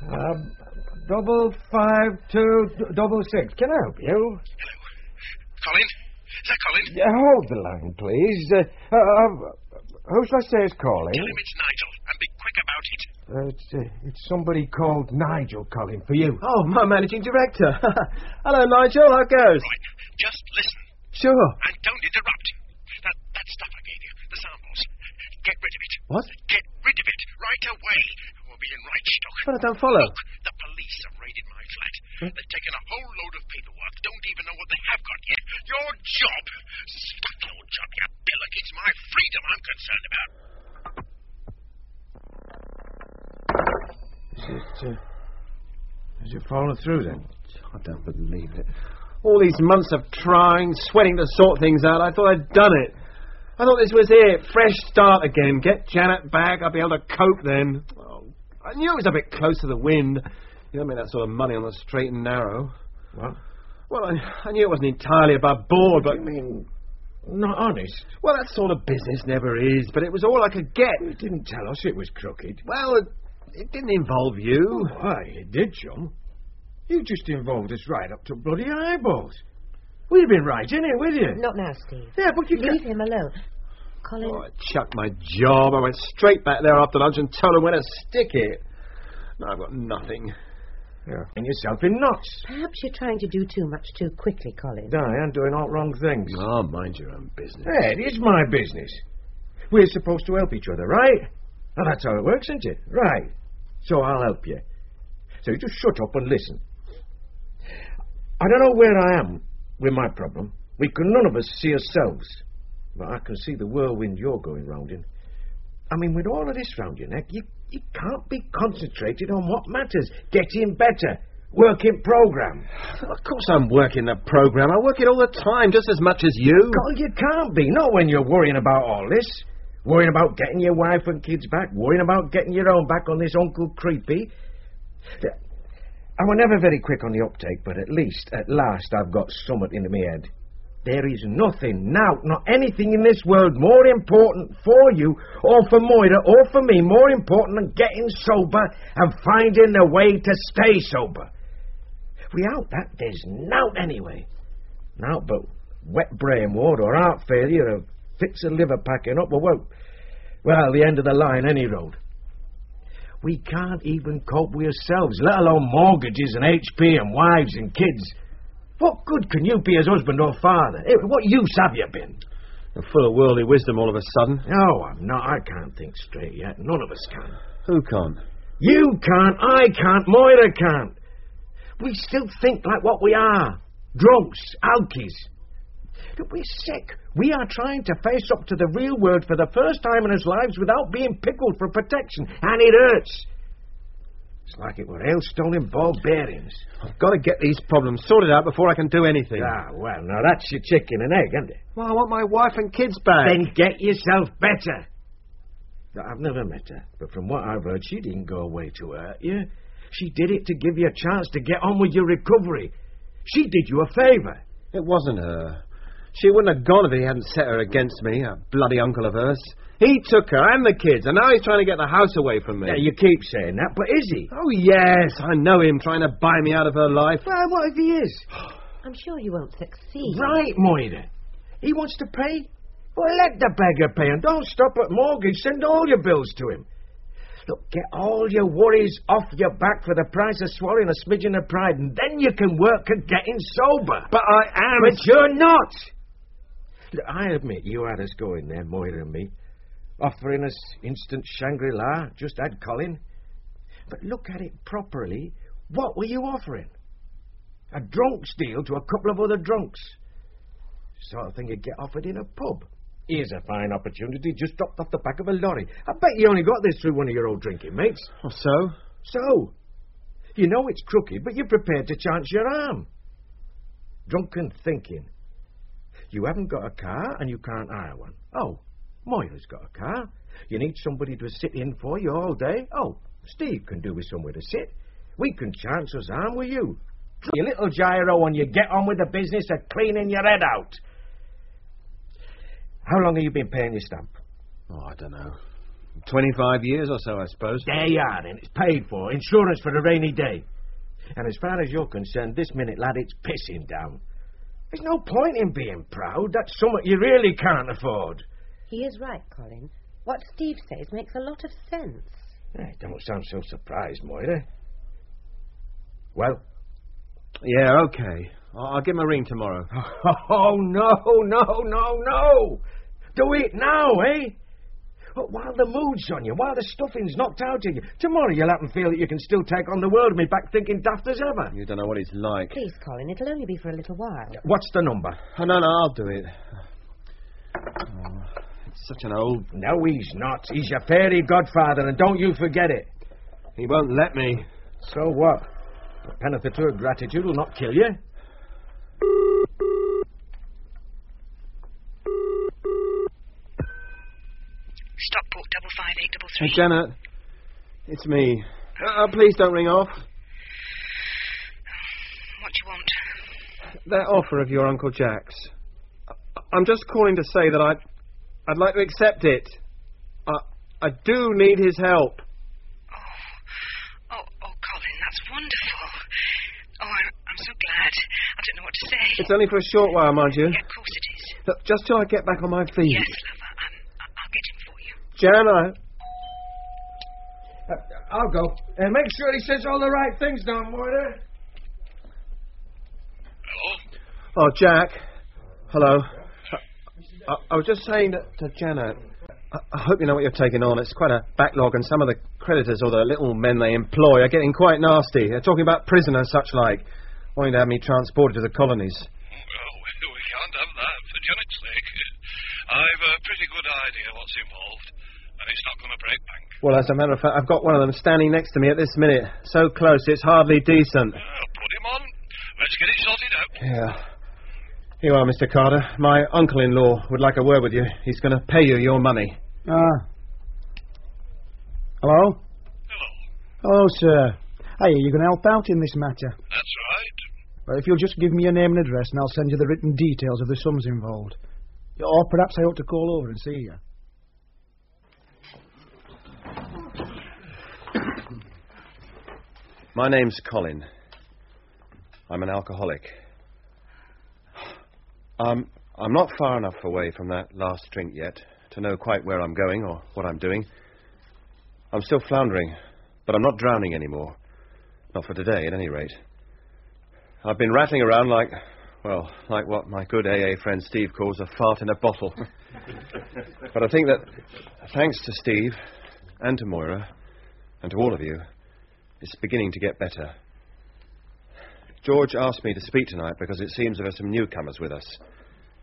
Speaker 8: 55266. Can I help you?
Speaker 15: Hello. Colin? Is that Colin?
Speaker 8: Yeah, hold the line, please. Who shall I say is calling?
Speaker 15: Tell him it's Nigel, and be quick about it.
Speaker 8: It's somebody called Nigel calling for you.
Speaker 3: Oh, my managing director. Hello, Nigel. How goes?
Speaker 15: Right. Just listen.
Speaker 3: Sure.
Speaker 15: And don't interrupt. That stuff I gave you, the samples. Get rid of it.
Speaker 3: What?
Speaker 15: Get rid of it right away. We'll be in right stock.
Speaker 3: But I don't follow.
Speaker 15: Look, the police have raided my flat. They've taken a whole load of paperwork. Don't even know what they have got yet. Your job. Stuck old job, you billock. It's my freedom I'm concerned about.
Speaker 8: Has it fallen through then?
Speaker 3: I don't believe it. All these months of trying, sweating to sort things out, I thought I'd done it. I thought this was it. Fresh start again. Get Janet back. I'd be able to cope then. Oh, I knew it was a bit close to the wind. You don't make that sort of money on the straight and narrow.
Speaker 8: What?
Speaker 3: Well, I knew it wasn't entirely above board, but...
Speaker 8: What do you mean, not honest?
Speaker 3: Well, that sort of business never is, but it was all I could get.
Speaker 8: You didn't tell us it was crooked.
Speaker 3: Well, it didn't involve you.
Speaker 8: Oh, why, it did, chum. You just involved us right up to bloody eyeballs. We've been right in it with you.
Speaker 7: Not now, Steve.
Speaker 8: Yeah, but you
Speaker 7: Leave him alone. Colin...
Speaker 3: Oh, I chucked my job. I went straight back there after lunch and told him where to stick it. Now I've got nothing.
Speaker 8: Yeah. And yourself in knots.
Speaker 7: Perhaps you're trying to do too much too quickly, Colin.
Speaker 8: No, I am doing all wrong things.
Speaker 3: Oh, mind your own business.
Speaker 8: Yeah, it is my business. We're supposed to help each other, right? Now, that's how it works, isn't it? Right. So I'll help you. So you just shut up and listen. I don't know where I am with my problem. We can none of us see ourselves. But I can see the whirlwind you're going round in. I mean, with all of this round your neck, you can't be concentrated on what matters. Getting better. Working program.
Speaker 3: Of course I'm working the program. I work it all the time, just as much as you.
Speaker 8: God, you can't be. Not when you're worrying about all this. Worrying about getting your wife and kids back. Worrying about getting your own back on this Uncle Creepy. I was never very quick on the uptake, but at last, I've got somewhat into my head. There is nothing, now, not anything in this world more important for you, or for Moira, or for me, more important than getting sober and finding a way to stay sober. Without that, there's nought anyway. Nought but wet brain ward, or heart failure, or fits of liver packing up, or well, the end of the line, any road. We can't even cope with ourselves, let alone mortgages and HP and wives and kids. What good can you be as husband or father? What use have you been?
Speaker 3: You're full of worldly wisdom all of a sudden.
Speaker 8: No, I'm not. I can't think straight yet. None of us can.
Speaker 3: Who can't?
Speaker 8: You can't. I can't. Moira can't. We still think like what we are. Drunks. Alkies.
Speaker 14: Look, we're sick. We are trying to face up to the real world for the first time in our lives without being pickled for protection, and it hurts. It's like it were hailstoning ball bearings.
Speaker 3: I've got to get these problems sorted out before I can do anything.
Speaker 14: Ah, well, now that's your chicken and egg, isn't it?
Speaker 3: Well, I want my wife and kids back.
Speaker 14: Then get yourself better. Now, I've never met her, but from what I've heard, she didn't go away to hurt you. She did it to give you a chance to get on with your recovery. She did you a favour.
Speaker 3: It wasn't her. She wouldn't have gone if he hadn't set her against me, that bloody uncle of hers. He took her and the kids, and now he's trying to get the house away from me.
Speaker 14: Yeah, you keep saying that, but is he?
Speaker 3: Oh, yes, I know him, trying to buy me out of her life.
Speaker 14: Well, what if he is?
Speaker 7: I'm sure he won't succeed.
Speaker 14: Right, Moira. He wants to pay? Well, let the beggar pay, and don't stop at mortgage. Send all your bills to him. Look, get all your worries off your back for the price of swallowing a smidgen of pride, and then you can work at getting sober.
Speaker 3: But I am...
Speaker 14: But you're not! Look, I admit you had us going there, Moira and me. Offering us instant Shangri-La, just had Colin. But look at it properly. What were you offering? A drunk's deal to a couple of other drunks. Sort of thing you'd get offered in a pub. Here's a fine opportunity just dropped off the back of a lorry. I bet you only got this through one of your old drinking mates.
Speaker 3: Oh, so?
Speaker 14: So? You know it's crooked, but you're prepared to chance your arm. Drunken thinking. You haven't got a car and you can't hire one. Oh, Moira's got a car. You need somebody to sit in for you all day. Oh, Steve can do with somewhere to sit. We can chance us arm with you. You little gyro, and you get on with the business of cleaning your head out. How long have you been paying your stamp?
Speaker 3: Oh, I don't know. 25 years or so, I suppose.
Speaker 14: There you are, then. It's paid for. Insurance for a rainy day. And as far as you're concerned, this minute, lad, it's pissing down. There's no point in being proud. That's something you really can't afford.
Speaker 7: He is right, Colin. What Steve says makes a lot of sense.
Speaker 14: Don't sound so surprised, Moira. Well?
Speaker 3: Yeah, okay. I'll give him a ring tomorrow.
Speaker 14: Oh, no. Do it now, eh? But while the mood's on you, while the stuffing's knocked out of you, tomorrow you'll happen to feel that you can still take on the world and be back thinking daft as ever.
Speaker 3: You don't know what he's like.
Speaker 7: Please, Colin, it'll only be for a little while.
Speaker 14: What's the number?
Speaker 3: Oh, no, I'll do it. Oh, it's such an old...
Speaker 14: No, he's not. He's your fairy godfather, and don't you forget it.
Speaker 3: He won't let me.
Speaker 14: So what? A benefit to gratitude will not kill you.
Speaker 12: Stockport 55833.
Speaker 3: Hey, Janet. It's me. Please don't ring off.
Speaker 12: What do you want?
Speaker 3: That offer of your Uncle Jack's. I'm just calling to say that I'd like to accept it. I do need his help.
Speaker 12: Oh, Colin, that's wonderful. Oh, I'm so glad. I don't know what to say.
Speaker 3: It's only for a short while, mind you.
Speaker 12: Yeah, of course it is.
Speaker 3: Look, just till I get back on my feet.
Speaker 12: Yes, love, I'll get him for you.
Speaker 3: Jan,
Speaker 14: I'll go. And make sure he says all the right things down, Moira.
Speaker 15: Hello?
Speaker 3: Oh, Jack. Hello. I was just saying to Janet, I hope you know what you're taking on. It's quite a backlog, and some of the creditors or the little men they employ are getting quite nasty. They're talking about prison and such like, wanting to have me transported to the colonies.
Speaker 15: Well, we can't have that, for Janet's sake. I've a pretty good idea what's involved, and it's not going to break bank.
Speaker 3: Well, as a matter of fact, I've got one of them standing next to me at this minute. So close, it's hardly decent.
Speaker 15: Put him on. Let's get it sorted out.
Speaker 3: Yeah. Here you are, Mr. Carter. My uncle-in-law would like a word with you. He's going to pay you your money.
Speaker 13: Hello?
Speaker 15: Hello.
Speaker 13: Hello, sir. Hey, are you going to help out in this matter?
Speaker 15: That's right.
Speaker 13: Well, if you'll just give me your name and address, and I'll send you the written details of the sums involved. Or perhaps I ought to call over and see you.
Speaker 3: My name's Colin. I'm an alcoholic. I'm not far enough away from that last drink yet to know quite where I'm going or what I'm doing. I'm still floundering, but I'm not drowning anymore. Not for today, at any rate. I've been rattling around like what my good AA friend Steve calls a fart in a bottle. But I think that, thanks to Steve, and to Moira, and to all of you, it's beginning to get better. George asked me to speak tonight because it seems there are some newcomers with us.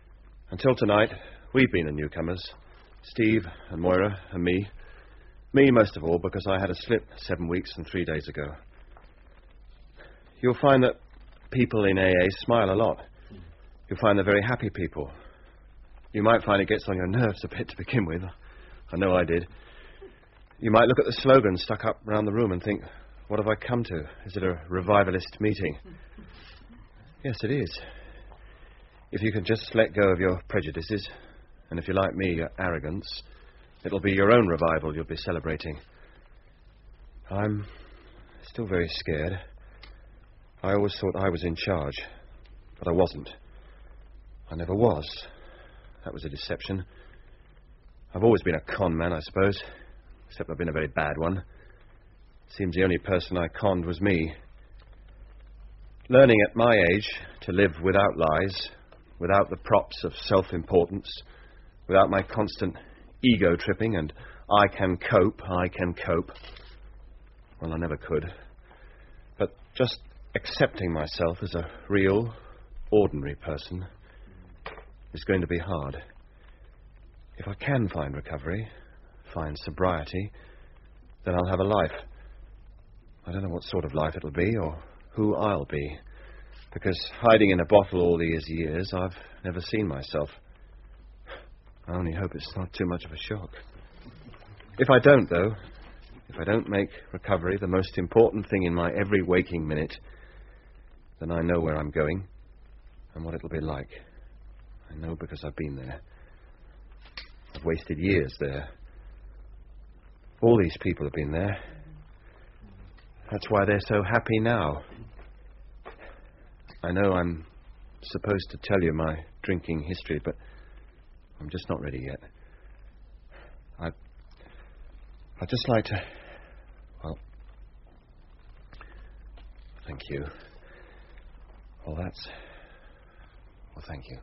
Speaker 3: Until tonight, we've been the newcomers. Steve and Moira and me. Me most of all, because I had a slip 7 weeks and 3 days ago. You'll find that people in AA smile a lot. You'll find they're very happy people. You might find it gets on your nerves a bit to begin with. I know I did. You might look at the slogan stuck up around the room and think, what have I come to? Is it a revivalist meeting? Yes, it is. If you can just let go of your prejudices, and if you're like me, your arrogance, it'll be your own revival you'll be celebrating. I'm still very scared. I always thought I was in charge, but I wasn't. I never was. That was a deception. I've always been a con man, I suppose, except I've been a very bad one. Seems the only person I conned was me. Learning at my age to live without lies, without the props of self-importance, without my constant ego-tripping and I can cope. Well, I never could. But just accepting myself as a real, ordinary person is going to be hard. If I can find recovery, find sobriety, then I'll have a life. I don't know what sort of life it'll be or who I'll be, because hiding in a bottle all these years, I've never seen myself. I only hope it's not too much of a shock. If I don't, though, if I don't make recovery the most important thing in my every waking minute, then I know where I'm going and what it'll be like. I know because I've been there. I've wasted years there. All these people have been there. That's why they're so happy now. I know I'm supposed to tell you my drinking history, but I'm just not ready yet. I'd just like to... Well, thank you. Well, thank you.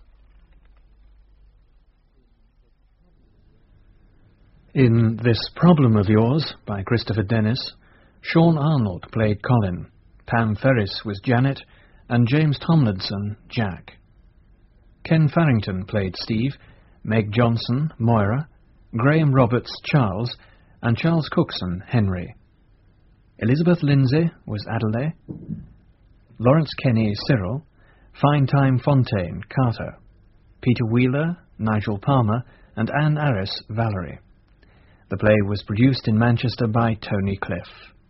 Speaker 1: In This Problem of Yours, by Christopher Dennis, Sean Arnold played Colin, Pam Ferris was Janet, and James Tomlinson, Jack. Ken Farrington played Steve, Meg Johnson, Moira, Graham Roberts, Charles, and Charles Cookson, Henry. Elizabeth Lindsay was Adelaide, Lawrence Kenny, Cyril, Fine Time Fontaine, Carter, Peter Wheeler, Nigel Palmer, and Anne Arris, Valerie. The play was produced in Manchester by Tony Cliff.